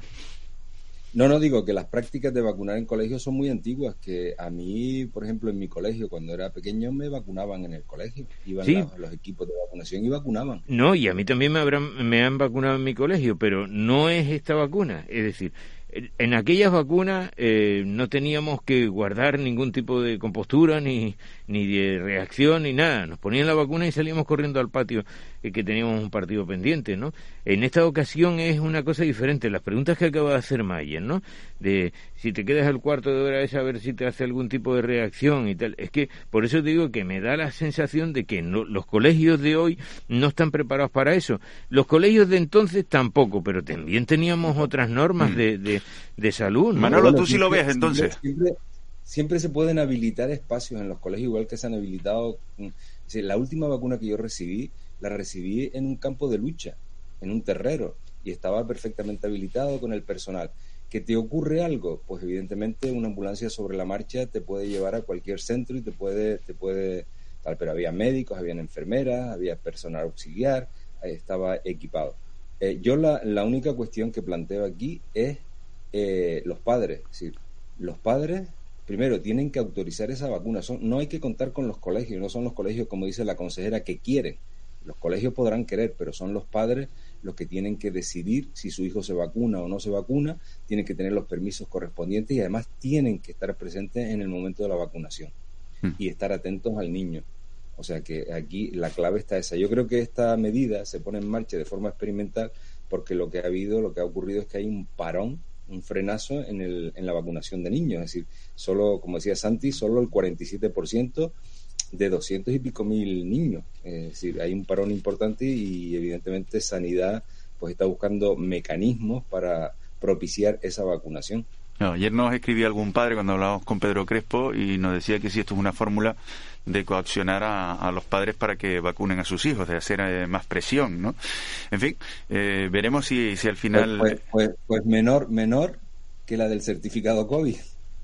Speaker 24: No, digo que las prácticas de vacunar en colegios son muy antiguas, que a mí, por ejemplo, en mi colegio, cuando era pequeño, me vacunaban en el colegio. Iban los equipos de vacunación y vacunaban.
Speaker 10: No, y a mí también me han vacunado en mi colegio, pero no es esta vacuna. Es decir, en aquellas vacunas no teníamos que guardar ningún tipo de compostura, ni de reacción, ni nada. Nos ponían la vacuna y salíamos corriendo al patio, que teníamos un partido pendiente, ¿no? En esta ocasión es una cosa diferente. Las preguntas que acaba de hacer Mayer, ¿no? De si te quedas al cuarto de hora es a ver si te hace algún tipo de reacción y tal. Es que por eso te digo que me da la sensación de que los colegios de hoy no están preparados para eso. Los colegios de entonces tampoco, pero también teníamos otras normas de salud, ¿no?
Speaker 1: Manolo, tú sí lo ves entonces.
Speaker 24: Siempre se pueden habilitar espacios en los colegios, igual que se han habilitado. La última vacuna que yo recibí, la recibí en un campo de lucha, en un terrero, y estaba perfectamente habilitado con el personal. ¿Que te ocurre algo? Pues evidentemente una ambulancia sobre la marcha te puede llevar a cualquier centro y te puede tal, pero había médicos, habían enfermeras, había personal auxiliar, estaba equipado. Yo la única cuestión que planteo aquí es los padres. Es decir, los padres primero tienen que autorizar esa vacuna. No hay que contar con los colegios, no son los colegios, como dice la consejera, que quieren. Los colegios podrán querer, pero son los padres los que tienen que decidir si su hijo se vacuna o no se vacuna, tienen que tener los permisos correspondientes y además tienen que estar presentes en el momento de la vacunación y estar atentos al niño. O sea que aquí la clave está esa. Yo creo que esta medida se pone en marcha de forma experimental porque lo que ha ocurrido es que hay un parón, un frenazo en la vacunación de niños. Es decir, solo, como decía Santi, solo el 47% de 200 y pico mil niños. Es decir, hay un parón importante y evidentemente Sanidad pues está buscando mecanismos para propiciar esa vacunación.
Speaker 1: No, ayer nos escribía algún padre cuando hablábamos con Pedro Crespo y nos decía que si esto es una fórmula de coaccionar a los padres para que vacunen a sus hijos, de hacer más presión, ¿no? En fin, veremos si al final...
Speaker 24: Pues menor que la del certificado COVID.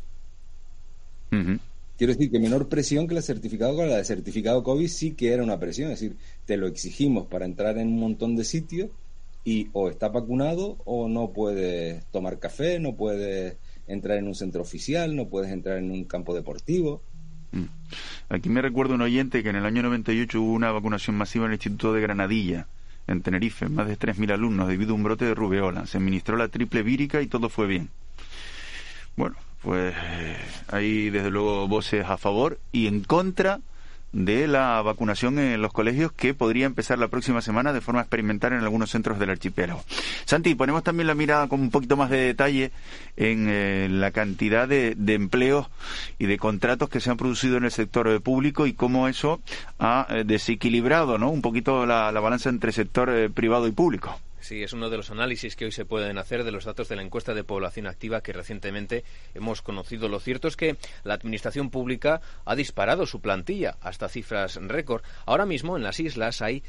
Speaker 1: Uh-huh.
Speaker 24: Quiero decir que menor presión que la del certificado COVID sí que era una presión, es decir, te lo exigimos para entrar en un montón de sitios y o estás vacunado o no puedes tomar café, no puedes entrar en un centro oficial, no puedes entrar en un campo deportivo.
Speaker 1: Aquí me recuerda un oyente que en el año 98 hubo una vacunación masiva en el Instituto de Granadilla, en Tenerife, más de 3.000 alumnos debido a un brote de rubeola. Se administró la triple vírica y todo fue bien. Bueno, pues hay desde luego voces a favor y en contra de la vacunación en los colegios, que podría empezar la próxima semana de forma experimental en algunos centros del archipiélago. Santi, ponemos también la mirada con un poquito más de detalle en la cantidad de empleos y de contratos que se han producido en el sector público y cómo eso ha desequilibrado, ¿no?, un poquito la balanza entre sector privado y público.
Speaker 5: Sí, es uno de los análisis que hoy se pueden hacer de los datos de la encuesta de población activa que recientemente hemos conocido. Lo cierto es que la administración pública ha disparado su plantilla hasta cifras récord. Ahora mismo en las islas hay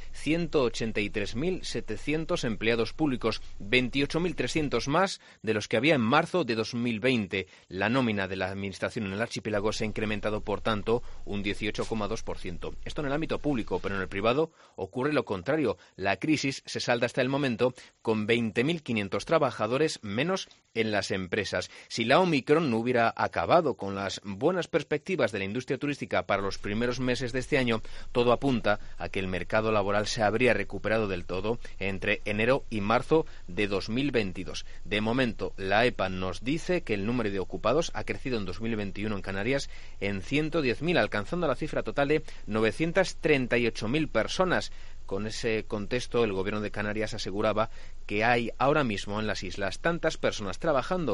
Speaker 5: 183.700 empleados públicos, 28.300 más de los que había en marzo de 2020. La nómina de la administración en el archipiélago se ha incrementado, por tanto, un 18,2%. Esto en el ámbito público, pero en el privado ocurre lo contrario. La crisis se salda hasta el momento con 20.500 trabajadores menos en las empresas. Si la Omicron no hubiera acabado con las buenas perspectivas de la industria turística para los primeros meses de este año, todo apunta a que el mercado laboral se habría recuperado del todo entre enero y marzo de 2022. De momento, la EPA nos dice que el número de ocupados ha crecido en 2021 en Canarias en 110.000, alcanzando la cifra total de 938.000 personas. Con ese contexto, el Gobierno de Canarias aseguraba que hay ahora mismo en las islas tantas personas trabajando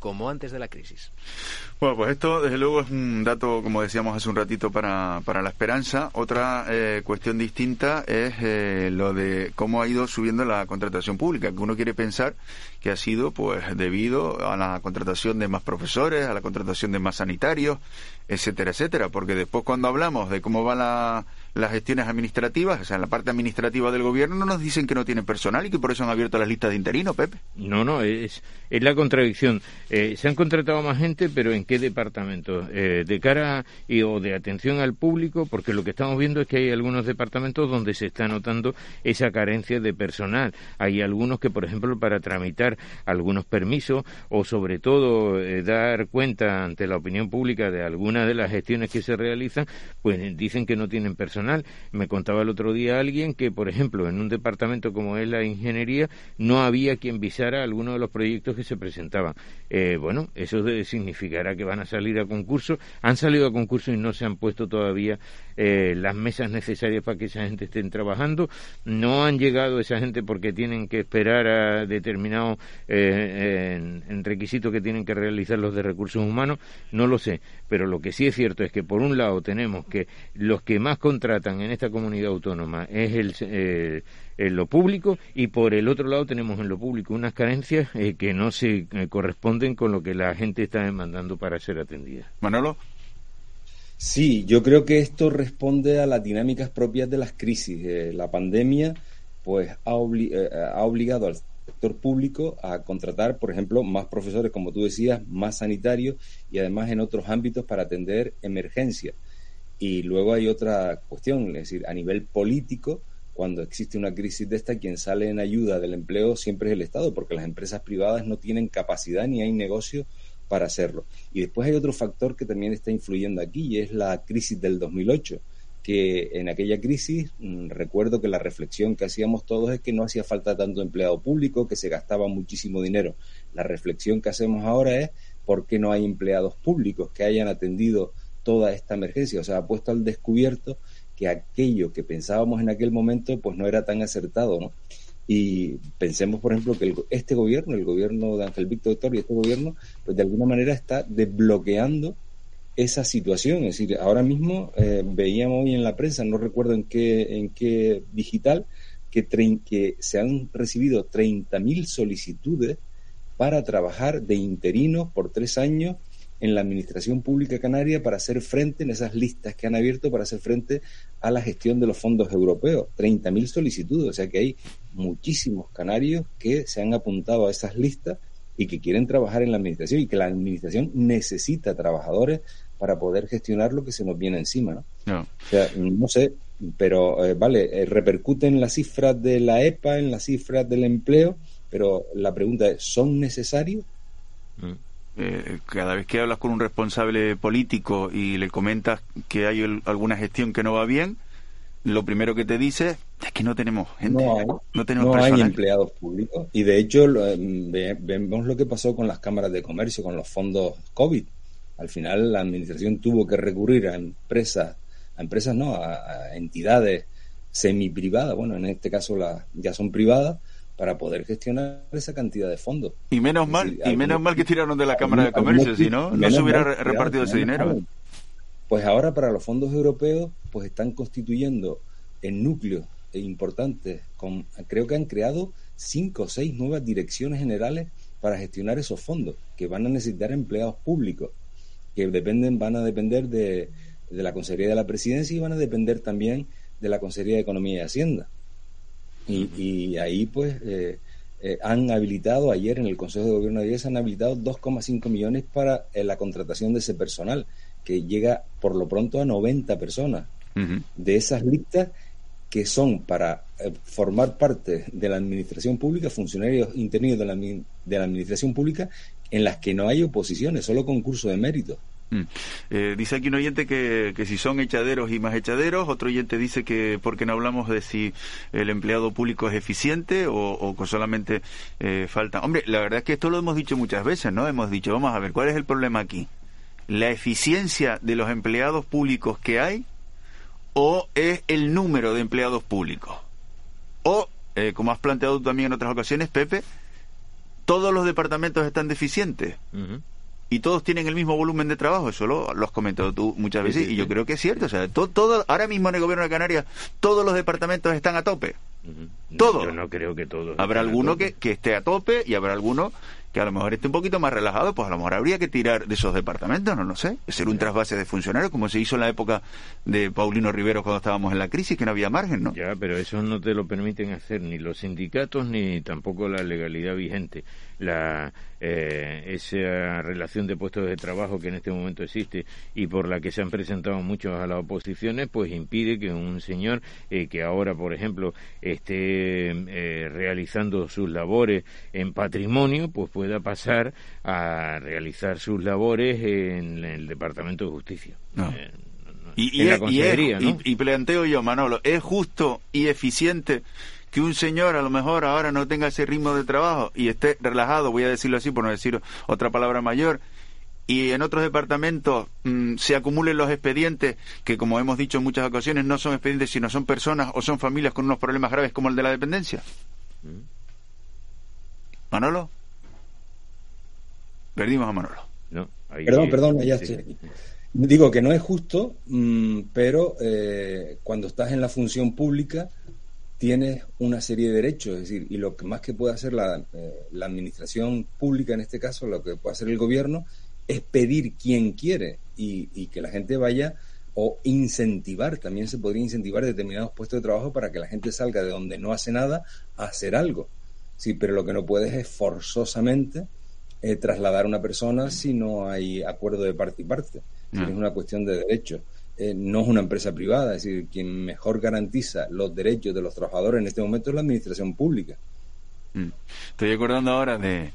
Speaker 5: como antes de la crisis.
Speaker 1: Bueno, pues esto desde luego es un dato, como decíamos hace un ratito, para la esperanza. Otra cuestión distinta es lo de cómo ha ido subiendo la contratación pública, que uno quiere pensar que ha sido pues debido a la contratación de más profesores, a la contratación de más sanitarios, etcétera, etcétera, porque después cuando hablamos de cómo van las gestiones administrativas, o sea, en la parte administrativa del gobierno, no nos dicen que no tienen personal y que por eso han abierto las listas de interinos, Pepe.
Speaker 10: No, es la contradicción. Se han contratado más gente, pero ¿en qué departamentos? De cara o de atención al público, porque lo que estamos viendo es que hay algunos departamentos donde se está notando esa carencia de personal. Hay algunos que, por ejemplo, para tramitar algunos permisos o sobre todo dar cuenta ante la opinión pública de algunas de las gestiones que se realizan, pues dicen que no tienen personal. Me contaba el otro día alguien que, por ejemplo, en un departamento como es la ingeniería, no había quien visara alguno de los proyectos que se presentaban. Bueno, eso significará que van a salir a concurso. Han salido a concurso y no se han puesto todavía las mesas necesarias para que esa gente esté trabajando. No han llegado esa gente porque tienen que esperar a determinados en requisitos que tienen que realizar los de recursos humanos. No lo sé, pero lo que sí es cierto es que por un lado tenemos que los que más contratan en esta comunidad autónoma es lo público, y por el otro lado tenemos en lo público unas carencias que no se corresponden con lo que la gente está demandando para ser atendida.
Speaker 1: Manolo.
Speaker 24: Sí, yo creo que esto responde a las dinámicas propias de las crisis. La pandemia pues ha obligado al sector público a contratar, por ejemplo, más profesores, como tú decías, más sanitarios y además en otros ámbitos para atender emergencias. Y luego hay otra cuestión, es decir, a nivel político, cuando existe una crisis de esta, quien sale en ayuda del empleo siempre es el Estado, porque las empresas privadas no tienen capacidad ni hay negocio para hacerlo. Y después hay otro factor que también está influyendo aquí, y es la crisis del 2008, que en aquella crisis recuerdo que la reflexión que hacíamos todos es que no hacía falta tanto empleado público, que se gastaba muchísimo dinero. La reflexión que hacemos ahora es ¿por qué no hay empleados públicos que hayan atendido toda esta emergencia? O sea, ha puesto al descubierto que aquello que pensábamos en aquel momento pues no era tan acertado, ¿no? Y pensemos, por ejemplo, que este gobierno, el gobierno de Ángel Víctor Torres y este gobierno, pues de alguna manera está desbloqueando esa situación. Es decir, ahora mismo veíamos hoy en la prensa, no recuerdo en qué digital, que se han recibido 30.000 solicitudes para trabajar de interinos por 3 años en la Administración Pública Canaria para hacer frente, en esas listas que han abierto, para hacer frente a la gestión de los fondos europeos. 30.000 solicitudes, o sea que hay muchísimos canarios que se han apuntado a esas listas y que quieren trabajar en la Administración, y que la Administración necesita trabajadores para poder gestionar lo que se nos viene encima, ¿no? No. O sea, no sé, pero repercute en las cifras de la EPA, en las cifras del empleo, pero la pregunta es, ¿son necesarios?
Speaker 1: Cada vez que hablas con un responsable político y le comentas que hay alguna gestión que no va bien, lo primero que te dice es que no tenemos gente, no tenemos personal.
Speaker 24: Hay empleados públicos, y de hecho vemos lo que pasó con las cámaras de comercio, con los fondos COVID. Al final la administración tuvo que recurrir a entidades semiprivadas, bueno, en este caso ya son privadas, para poder gestionar esa cantidad de fondos.
Speaker 1: Y menos mal que tiraron de la Cámara de Comercio, si no se hubiera repartido ese dinero.
Speaker 24: Pues ahora para los fondos europeos pues están constituyendo en núcleos importantes, creo que han creado 5 o 6 nuevas direcciones generales para gestionar esos fondos, que van a necesitar empleados públicos, que van a depender de la Consejería de la Presidencia y van a depender también de la Consejería de Economía y Hacienda. Y ahí pues han habilitado, ayer en el Consejo de Gobierno de ayer, han habilitado 2,5 millones para la contratación de ese personal, que llega por lo pronto a 90 personas. De esas listas que son para formar parte de la administración pública, funcionarios internos de la administración pública, en las que no hay oposiciones, solo concurso de mérito.
Speaker 1: Dice aquí un oyente que si son echaderos y más echaderos, otro oyente dice que porque no hablamos de si el empleado público es eficiente o que solamente falta. Hombre, la verdad es que esto lo hemos dicho muchas veces, ¿no? Hemos dicho, vamos a ver, ¿cuál es el problema aquí? ¿La eficiencia de los empleados públicos que hay o es el número de empleados públicos? O, como has planteado tú también en otras ocasiones, Pepe, todos los departamentos están deficientes. Y todos tienen el mismo volumen de trabajo, eso lo has comentado tú muchas veces, y yo creo que es cierto. O sea, todo ahora mismo en el gobierno de Canarias, todos los departamentos están a tope. Todos.
Speaker 10: Yo no creo que todos.
Speaker 1: Habrá alguno que esté a tope y habrá alguno que a lo mejor esté un poquito más relajado, pues a lo mejor habría que tirar de esos departamentos, no sé, hacer un trasvase de funcionarios, como se hizo en la época de Paulino Rivero cuando estábamos en la crisis, que no había margen, ¿no?
Speaker 10: Ya, pero eso no te lo permiten hacer ni los sindicatos ni tampoco la legalidad vigente. Esa relación de puestos de trabajo que en este momento existe y por la que se han presentado muchos a las oposiciones, pues impide que un señor que ahora, por ejemplo, esté realizando sus labores en patrimonio, pues pueda pasar a realizar sus labores en el Departamento de Justicia.
Speaker 1: No.
Speaker 10: Y
Speaker 1: planteo yo, Manolo, ¿es justo y eficiente que un señor a lo mejor ahora no tenga ese ritmo de trabajo y esté relajado, voy a decirlo así por no decir otra palabra mayor, y en otros departamentos se acumulen los expedientes, que como hemos dicho en muchas ocasiones no son expedientes sino son personas o son familias con unos problemas graves como el de la dependencia? ¿Manolo? Perdimos a Manolo.
Speaker 10: No,
Speaker 24: Perdón, ya estoy aquí. Digo que no es justo, pero cuando estás en la función pública tienes una serie de derechos, es decir, y lo que más que puede hacer la administración pública, en este caso, lo que puede hacer el gobierno, es pedir quien quiere y que la gente vaya, o incentivar, también se podría incentivar determinados puestos de trabajo para que la gente salga de donde no hace nada a hacer algo. Sí, pero lo que no puedes es forzosamente trasladar a una persona si no hay acuerdo de parte y parte. Es una cuestión de derechos. No es una empresa privada, es decir, quien mejor garantiza los derechos de los trabajadores en este momento es la administración pública.
Speaker 1: Estoy acordando ahora de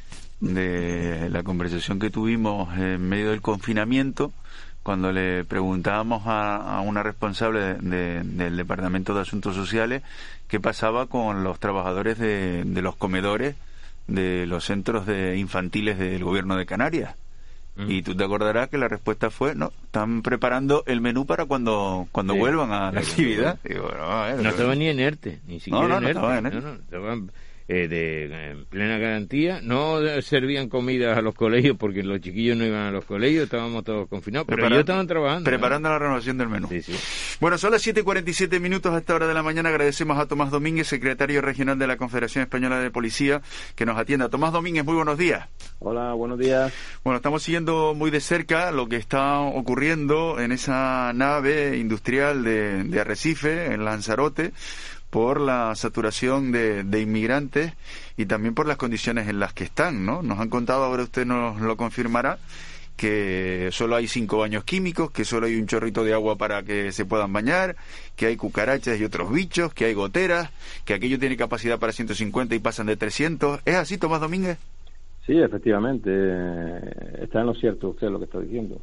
Speaker 1: la conversación que tuvimos en medio del confinamiento, cuando le preguntábamos a una responsable del Departamento de Asuntos Sociales qué pasaba con los trabajadores de los comedores de los centros infantiles del gobierno de Canarias. Y tú te acordarás que la respuesta fue, no, están preparando el menú para cuando vuelvan a la actividad. Digo,
Speaker 10: no estaban ni en ERTE, ni siquiera en ERTE. Estaban en plena garantía. No servían comida a los colegios porque los chiquillos no iban a los colegios, estábamos todos confinados, pero ellos estaban trabajando.
Speaker 1: Preparando la renovación del menú.
Speaker 10: Sí.
Speaker 1: Bueno, son las 7:47 minutos a esta hora de la mañana. Agradecemos a Tomás Domínguez, secretario regional de la Confederación Española de Policía, que nos atienda. Tomás Domínguez, muy buenos días.
Speaker 6: Hola, buenos días.
Speaker 1: Bueno, estamos siguiendo muy de cerca lo que está ocurriendo en esa nave industrial de Arrecife, en Lanzarote, por la saturación de inmigrantes y también por las condiciones en las que están, ¿no? Nos han contado, ahora usted nos lo confirmará, que solo hay 5 baños químicos, que solo hay un chorrito de agua para que se puedan bañar, que hay cucarachas y otros bichos, que hay goteras, que aquello tiene capacidad para 150 y pasan de 300. ¿Es así, Tomás Domínguez?
Speaker 6: Sí, efectivamente. Está en lo cierto usted lo que está diciendo.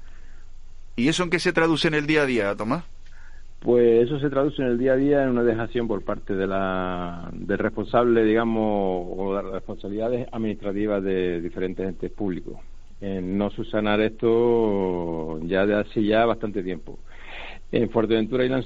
Speaker 1: ¿Y eso en qué se traduce en el día a día, Tomás?
Speaker 6: Pues eso se traduce en el día a día en una dejación por parte del responsable, digamos, o de las responsabilidades administrativas de diferentes entes públicos. En no subsanar esto ya de hace ya bastante tiempo. En Fuerteventura y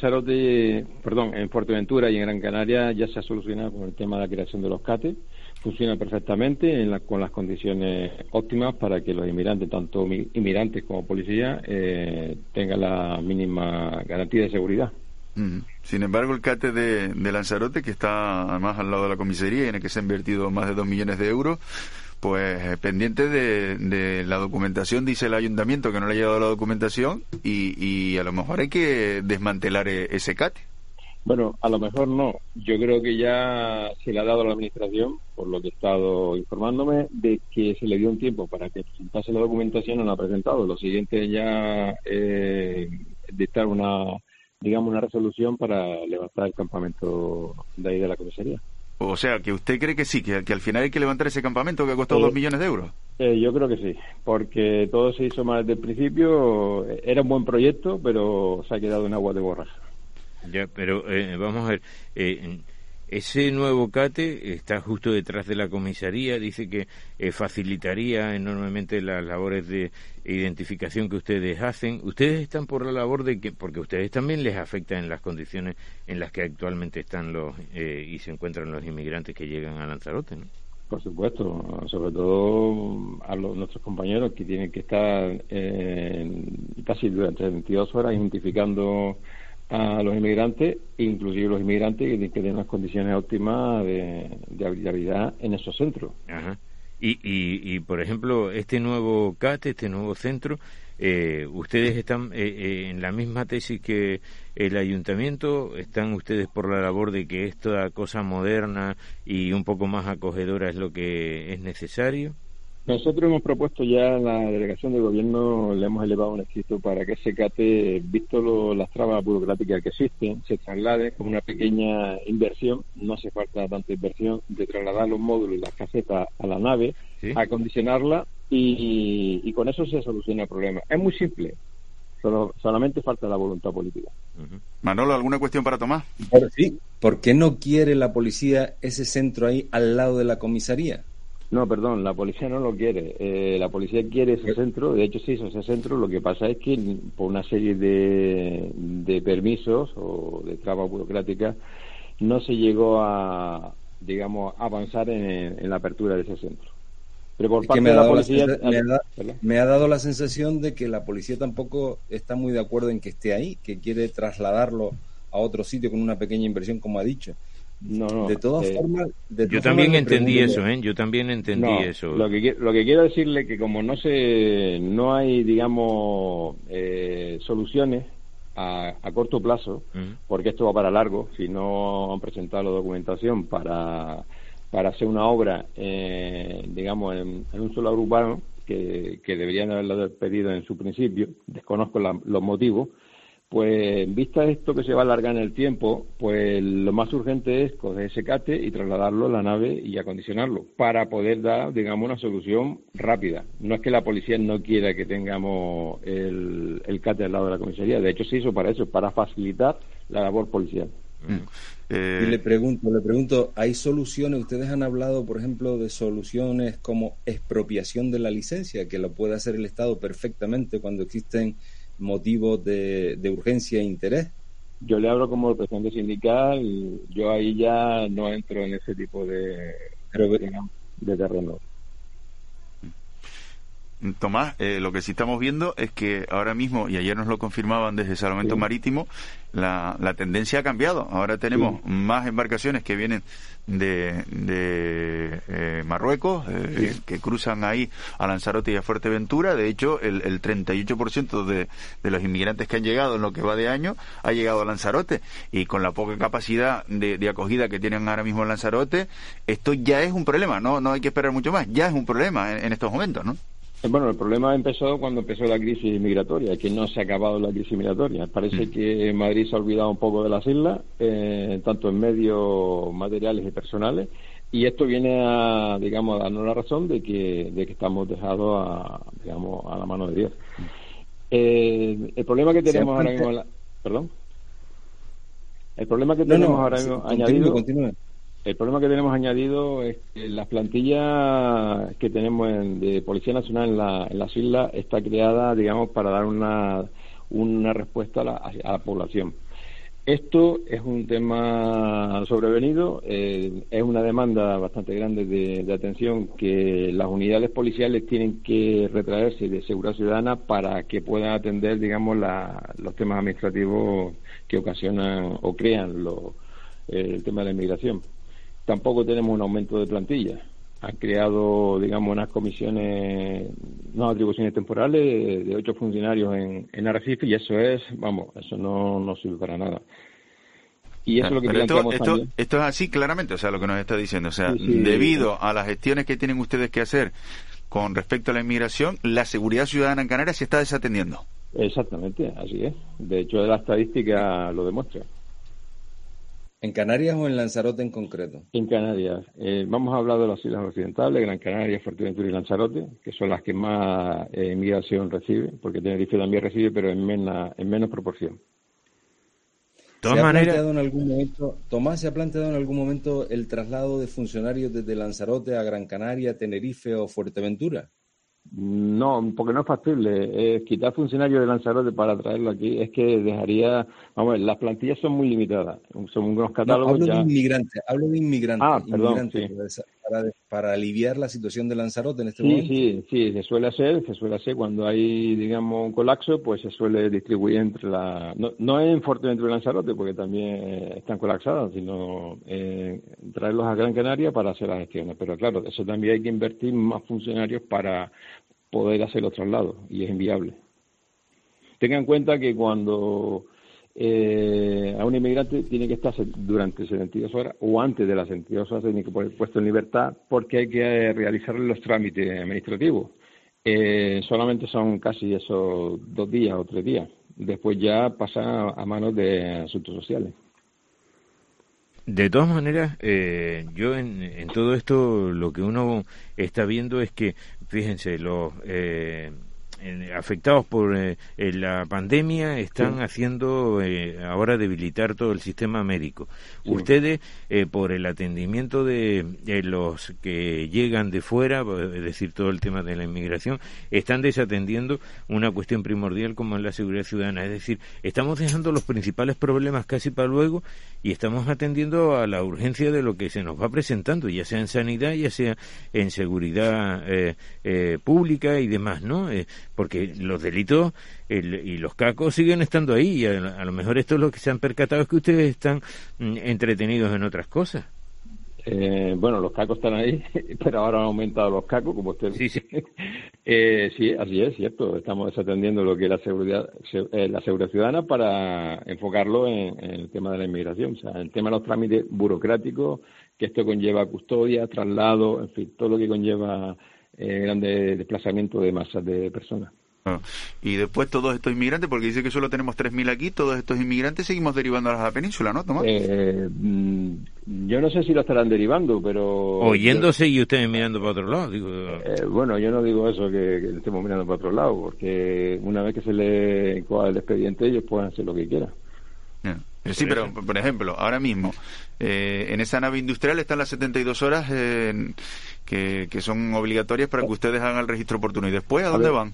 Speaker 6: en Fuerteventura y en Gran Canaria ya se ha solucionado con el tema de la creación de los CATE. Funciona perfectamente con las condiciones óptimas para que los inmigrantes, tanto inmigrantes como policía, tengan la mínima garantía de seguridad.
Speaker 1: Sin embargo, el CATE de Lanzarote, que está además al lado de la comisaría y en el que se han invertido más de 2 millones de euros, pues pendiente de la documentación, dice el ayuntamiento que no le ha llegado la documentación y a lo mejor hay que desmantelar ese CATE.
Speaker 6: Bueno, a lo mejor no. Yo creo que ya se le ha dado a la administración, por lo que he estado informándome, de que se le dio un tiempo para que presentase la documentación, no la ha presentado. Lo siguiente ya dictar una resolución para levantar el campamento de ahí de la comisaría.
Speaker 1: O sea, que usted cree que sí, que al final hay que levantar ese campamento que ha costado 2 millones de euros.
Speaker 6: Yo creo que sí, porque todo se hizo mal desde el principio. Era un buen proyecto, pero se ha quedado en agua de borraja.
Speaker 10: Ya, pero vamos a ver, ese nuevo CATE está justo detrás de la comisaría, dice que facilitaría enormemente las labores de identificación que ustedes hacen. Ustedes están por la labor porque a ustedes también les afecta en las condiciones en las que actualmente están y se encuentran los inmigrantes que llegan a Lanzarote, ¿no?
Speaker 6: Por supuesto, sobre todo a nuestros compañeros que tienen que estar casi durante 22 horas identificando a los inmigrantes, inclusive los inmigrantes que tienen unas condiciones óptimas de habitabilidad en esos centros.
Speaker 10: Ajá. Y por ejemplo, este nuevo CAT, este nuevo centro, ¿ustedes están en la misma tesis que el ayuntamiento? ¿Están ustedes por la labor de que esta cosa moderna y un poco más acogedora es lo que es necesario?
Speaker 6: Nosotros hemos propuesto ya a la delegación de gobierno, le hemos elevado un escrito para que ese CATE, visto las trabas burocráticas que existen, se traslade con una pequeña inversión, no hace falta tanta inversión, de trasladar los módulos y las casetas a la nave, ¿sí?, acondicionarla y con eso se soluciona el problema. Es muy simple, solamente falta la voluntad política.
Speaker 1: Manolo, ¿alguna cuestión para Tomás?
Speaker 24: Sí. ¿Por qué no quiere la policía ese centro ahí al lado de la comisaría?
Speaker 6: No, perdón, la policía no lo quiere. La policía quiere ese centro, de hecho se hizo ese centro, lo que pasa es que por una serie de permisos o de trabas burocráticas no se llegó a, digamos, avanzar en la apertura de ese centro. Pero por parte de la policía...
Speaker 24: Me ha dado la sensación de que la policía tampoco está muy de acuerdo en que esté ahí, que quiere trasladarlo a otro sitio con una pequeña inversión, como ha dicho.
Speaker 6: No,
Speaker 24: de todas formas,
Speaker 10: yo también entendí eso, yo también entendí eso.
Speaker 6: Lo que quiero decirle que como no hay, digamos, soluciones a corto plazo, porque esto va para largo, si no han presentado la documentación para hacer una obra, digamos, en un solar urbano que deberían haberlo pedido en su principio, desconozco los motivos. Pues, vista esto que se va a alargar en el tiempo, pues lo más urgente es coger ese CATE y trasladarlo a la nave y acondicionarlo, para poder dar, digamos, una solución rápida. No es que la policía no quiera que tengamos el CATE al lado de la comisaría, de hecho se hizo para eso, para facilitar la labor policial.
Speaker 24: Y le pregunto, ¿hay soluciones? Ustedes han hablado, por ejemplo, de soluciones como expropiación de la licencia, que lo puede hacer el Estado perfectamente cuando existen motivos de urgencia e interés.
Speaker 6: Yo le hablo como representante sindical y yo ahí ya no entro en ese tipo de terreno.
Speaker 1: Tomás, lo que sí estamos viendo es que ahora mismo, y ayer nos lo confirmaban desde Salvamento Marítimo, la tendencia ha cambiado. Ahora tenemos más embarcaciones que vienen de Marruecos, que cruzan ahí a Lanzarote y a Fuerteventura. De hecho, el 38% de los inmigrantes que han llegado en lo que va de año ha llegado a Lanzarote, y con la poca capacidad de acogida que tienen ahora mismo en Lanzarote, esto ya es un problema, no hay que esperar mucho más, ya es un problema en estos momentos, ¿no?
Speaker 6: Bueno, el problema empezó cuando empezó la crisis migratoria, que no se ha acabado la crisis migratoria. Parece que Madrid se ha olvidado un poco de las islas, tanto en medios materiales y personales, y esto viene a, digamos, a darnos la razón de que estamos dejados a la mano de Dios. El problema que tenemos ahora mismo... ¿Perdón? El problema que tenemos ahora mismo añadido...
Speaker 24: Continúe.
Speaker 6: El problema que tenemos añadido es que las plantillas que tenemos de Policía Nacional en las islas está creada, digamos, para dar una respuesta a la población. Esto es un tema sobrevenido, es una demanda bastante grande de atención que las unidades policiales tienen que retraerse de seguridad ciudadana para que puedan atender, digamos, los temas administrativos que ocasionan o crean el tema de la inmigración. Tampoco tenemos un aumento de plantilla. Han creado, digamos, unas atribuciones temporales de 8 funcionarios en Arrecife, y eso no sirve para nada. Y eso es lo que planteamos también.
Speaker 1: Esto es así claramente, o sea, lo que nos está diciendo. O sea,
Speaker 6: sí,
Speaker 1: debido a las gestiones que tienen ustedes que hacer con respecto a la inmigración, la seguridad ciudadana en Canarias se está desatendiendo.
Speaker 6: Exactamente, así es. De hecho, la estadística lo demuestra.
Speaker 24: ¿En Canarias o en Lanzarote en concreto?
Speaker 6: En Canarias. Vamos a hablar de las islas occidentales, Gran Canaria, Fuerteventura y Lanzarote, que son las que más inmigración reciben, porque Tenerife también recibe, pero en menos proporción.
Speaker 24: Tomás, ¿se ha planteado en algún momento el traslado de funcionarios desde Lanzarote a Gran Canaria, Tenerife o Fuerteventura?
Speaker 6: No, porque no es factible. Quitar funcionarios de Lanzarote para traerlo aquí es que dejaría... Vamos a ver, las plantillas son muy limitadas. Son unos catálogos
Speaker 24: hablo de inmigrantes.
Speaker 6: Ah, perdón, sí.
Speaker 24: para aliviar la situación de Lanzarote en este momento.
Speaker 6: Sí, se suele hacer cuando hay, digamos, un colapso, pues se suele distribuir entre no en Fuerteventura y Lanzarote, porque también están colapsadas, sino traerlos a Gran Canaria para hacer las gestiones. Pero claro, eso también hay que invertir más funcionarios para poder hacer los traslados, y es inviable. Tengan en cuenta que cuando a un inmigrante tiene que estar durante 72 horas o antes de las 72 horas tiene que poner puesto en libertad, porque hay que realizar los trámites administrativos. Solamente son casi esos 2 días o 3 días. Después ya pasa a manos de asuntos sociales.
Speaker 10: De todas maneras, yo en todo esto lo que uno está viendo es que, fíjense, los afectados por la pandemia están haciendo ahora debilitar todo el sistema médico. Sí. Ustedes, por el atendimiento de los que llegan de fuera, es decir, todo el tema de la inmigración, están desatendiendo una cuestión primordial como es la seguridad ciudadana. Es decir, estamos dejando los principales problemas casi para luego y estamos atendiendo a la urgencia de lo que se nos va presentando, ya sea en sanidad, ya sea en seguridad pública y demás, ¿no? Porque los delitos y los cacos siguen estando ahí, y a lo mejor esto es lo que se han percatado, es que ustedes están entretenidos en otras cosas.
Speaker 6: Bueno, los cacos están ahí, pero ahora han aumentado los cacos, como usted dice. Sí, así es, cierto. Estamos desatendiendo lo que es la seguridad ciudadana para enfocarlo en el tema de la inmigración. O sea, el tema de los trámites burocráticos, que esto conlleva custodia, traslado, en fin, todo lo que conlleva grande desplazamiento de masas de personas.
Speaker 1: Y después todos estos inmigrantes, porque dice que solo tenemos 3.000 aquí, todos estos inmigrantes seguimos derivándolos a la península, ¿no, Tomás?
Speaker 6: Yo no sé si lo estarán derivando, pero...
Speaker 10: Oyéndose y ustedes mirando para otro lado, digo...
Speaker 6: Bueno, yo no digo eso, que estemos mirando para otro lado, porque una vez que se le encoa el expediente, ellos pueden hacer lo que quieran.
Speaker 1: Sí, pero, por ejemplo, ahora mismo, en esa nave industrial están las 72 horas que son obligatorias para que ustedes hagan el registro oportuno. ¿Y después a dónde van?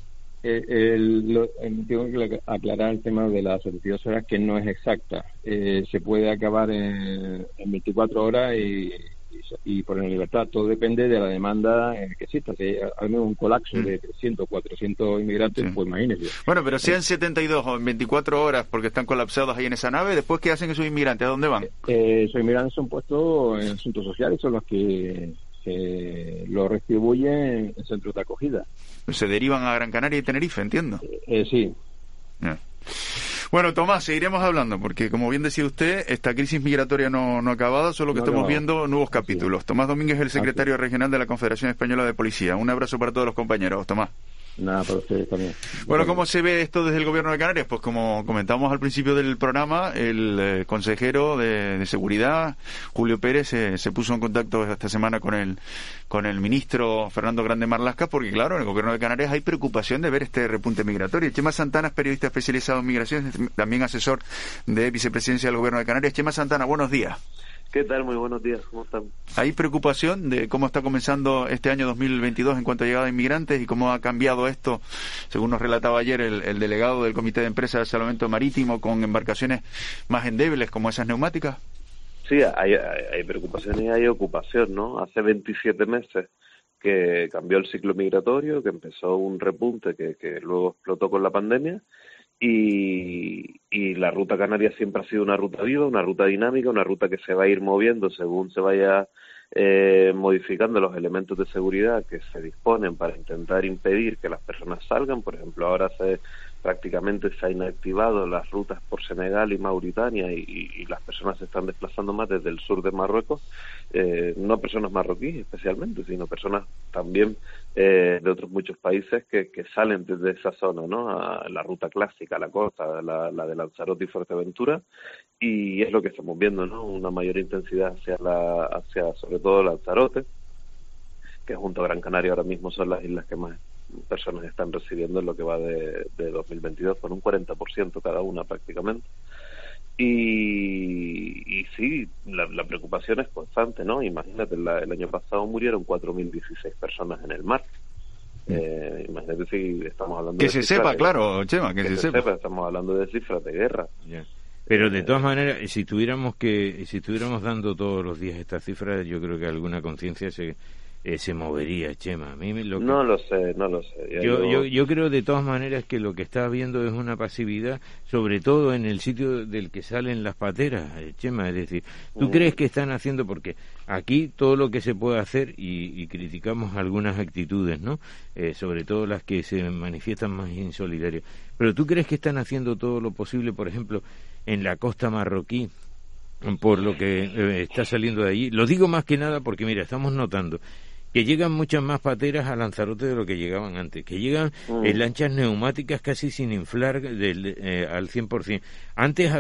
Speaker 6: Tengo que aclarar el tema de las 72 horas, que no es exacta. Se puede acabar en 24 horas y poner en libertad. Todo depende de la demanda que exista. Si hay un colapso de 300, 400 inmigrantes, pues imagínese.
Speaker 1: Bueno, pero sean 72 o en 24 horas porque están colapsados ahí en esa nave, ¿después qué hacen esos inmigrantes? ¿A dónde van?
Speaker 6: Esos inmigrantes son puestos en asuntos sociales, son los que lo distribuyen en centros de acogida.
Speaker 1: Se derivan a Gran Canaria y Tenerife, entiendo.
Speaker 6: Sí.
Speaker 1: Bueno, Tomás, seguiremos hablando, porque como bien decía usted, esta crisis migratoria no ha acabado, solo que estamos viendo nuevos capítulos. Tomás Domínguez, el secretario regional de la Confederación Española de Policía. Un abrazo para todos los compañeros, Tomás.
Speaker 6: Nada, para ustedes también.
Speaker 1: Bueno, ¿cómo se ve esto desde el Gobierno de Canarias? Pues como comentamos al principio del programa, el consejero de Seguridad, Julio Pérez, se puso en contacto esta semana con el ministro Fernando Grande Marlaska, porque claro, en el Gobierno de Canarias hay preocupación de ver este repunte migratorio. Chema Santana es periodista especializado en migración, también asesor de vicepresidencia del Gobierno de Canarias. Chema Santana, buenos días.
Speaker 9: ¿Qué tal? Muy buenos días, ¿cómo están?
Speaker 1: ¿Hay preocupación de cómo está comenzando este año 2022 en cuanto a llegada de inmigrantes y cómo ha cambiado esto, según nos relataba ayer el delegado del Comité de Empresas de Salvamento Marítimo, con embarcaciones más endebles como esas neumáticas?
Speaker 9: Sí, hay preocupación y hay ocupación, ¿no? Hace 27 meses que cambió el ciclo migratorio, que empezó un repunte que luego explotó con la pandemia. Y la ruta canaria siempre ha sido una ruta viva, una ruta dinámica, una ruta que se va a ir moviendo según se vaya modificando los elementos de seguridad que se disponen para intentar impedir que las personas salgan. Por ejemplo, ahora prácticamente se han inactivado las rutas por Senegal y Mauritania y las personas se están desplazando más desde el sur de Marruecos, no personas marroquíes especialmente, sino personas también de otros muchos países que salen desde esa zona, ¿no? A la ruta clásica, a la costa, la de Lanzarote y Fuerteventura, y es lo que estamos viendo, ¿no? Una mayor intensidad hacia sobre todo Lanzarote, que junto a Gran Canaria ahora mismo son las islas que más personas están recibiendo en lo que va de 2022, con un 40% cada una prácticamente. Y sí, la preocupación es constante, ¿no? Imagínate, el año pasado murieron 4.016 personas en el mar. Imagínate si estamos hablando
Speaker 1: que se sepa, claro, Chema, que se sepa.
Speaker 9: Estamos hablando de cifras de guerra.
Speaker 10: Pero de todas maneras, si estuviéramos dando todos los días estas cifras, yo creo que alguna conciencia se movería, Chema. A mí
Speaker 9: no lo sé.
Speaker 10: Yo creo de todas maneras que lo que está habiendo es una pasividad, sobre todo en el sitio del que salen las pateras, Chema. Es decir, ¿tú crees que están haciendo? Porque aquí todo lo que se puede hacer, y criticamos algunas actitudes, ¿no? Sobre todo las que se manifiestan más insolidarias. Pero ¿tú crees que están haciendo todo lo posible, por ejemplo, en la costa marroquí, por lo que está saliendo de allí? Lo digo más que nada porque, mira, estamos notando que llegan muchas más pateras a Lanzarote de lo que llegaban antes, que llegan en lanchas neumáticas casi sin inflar al 100%. Antes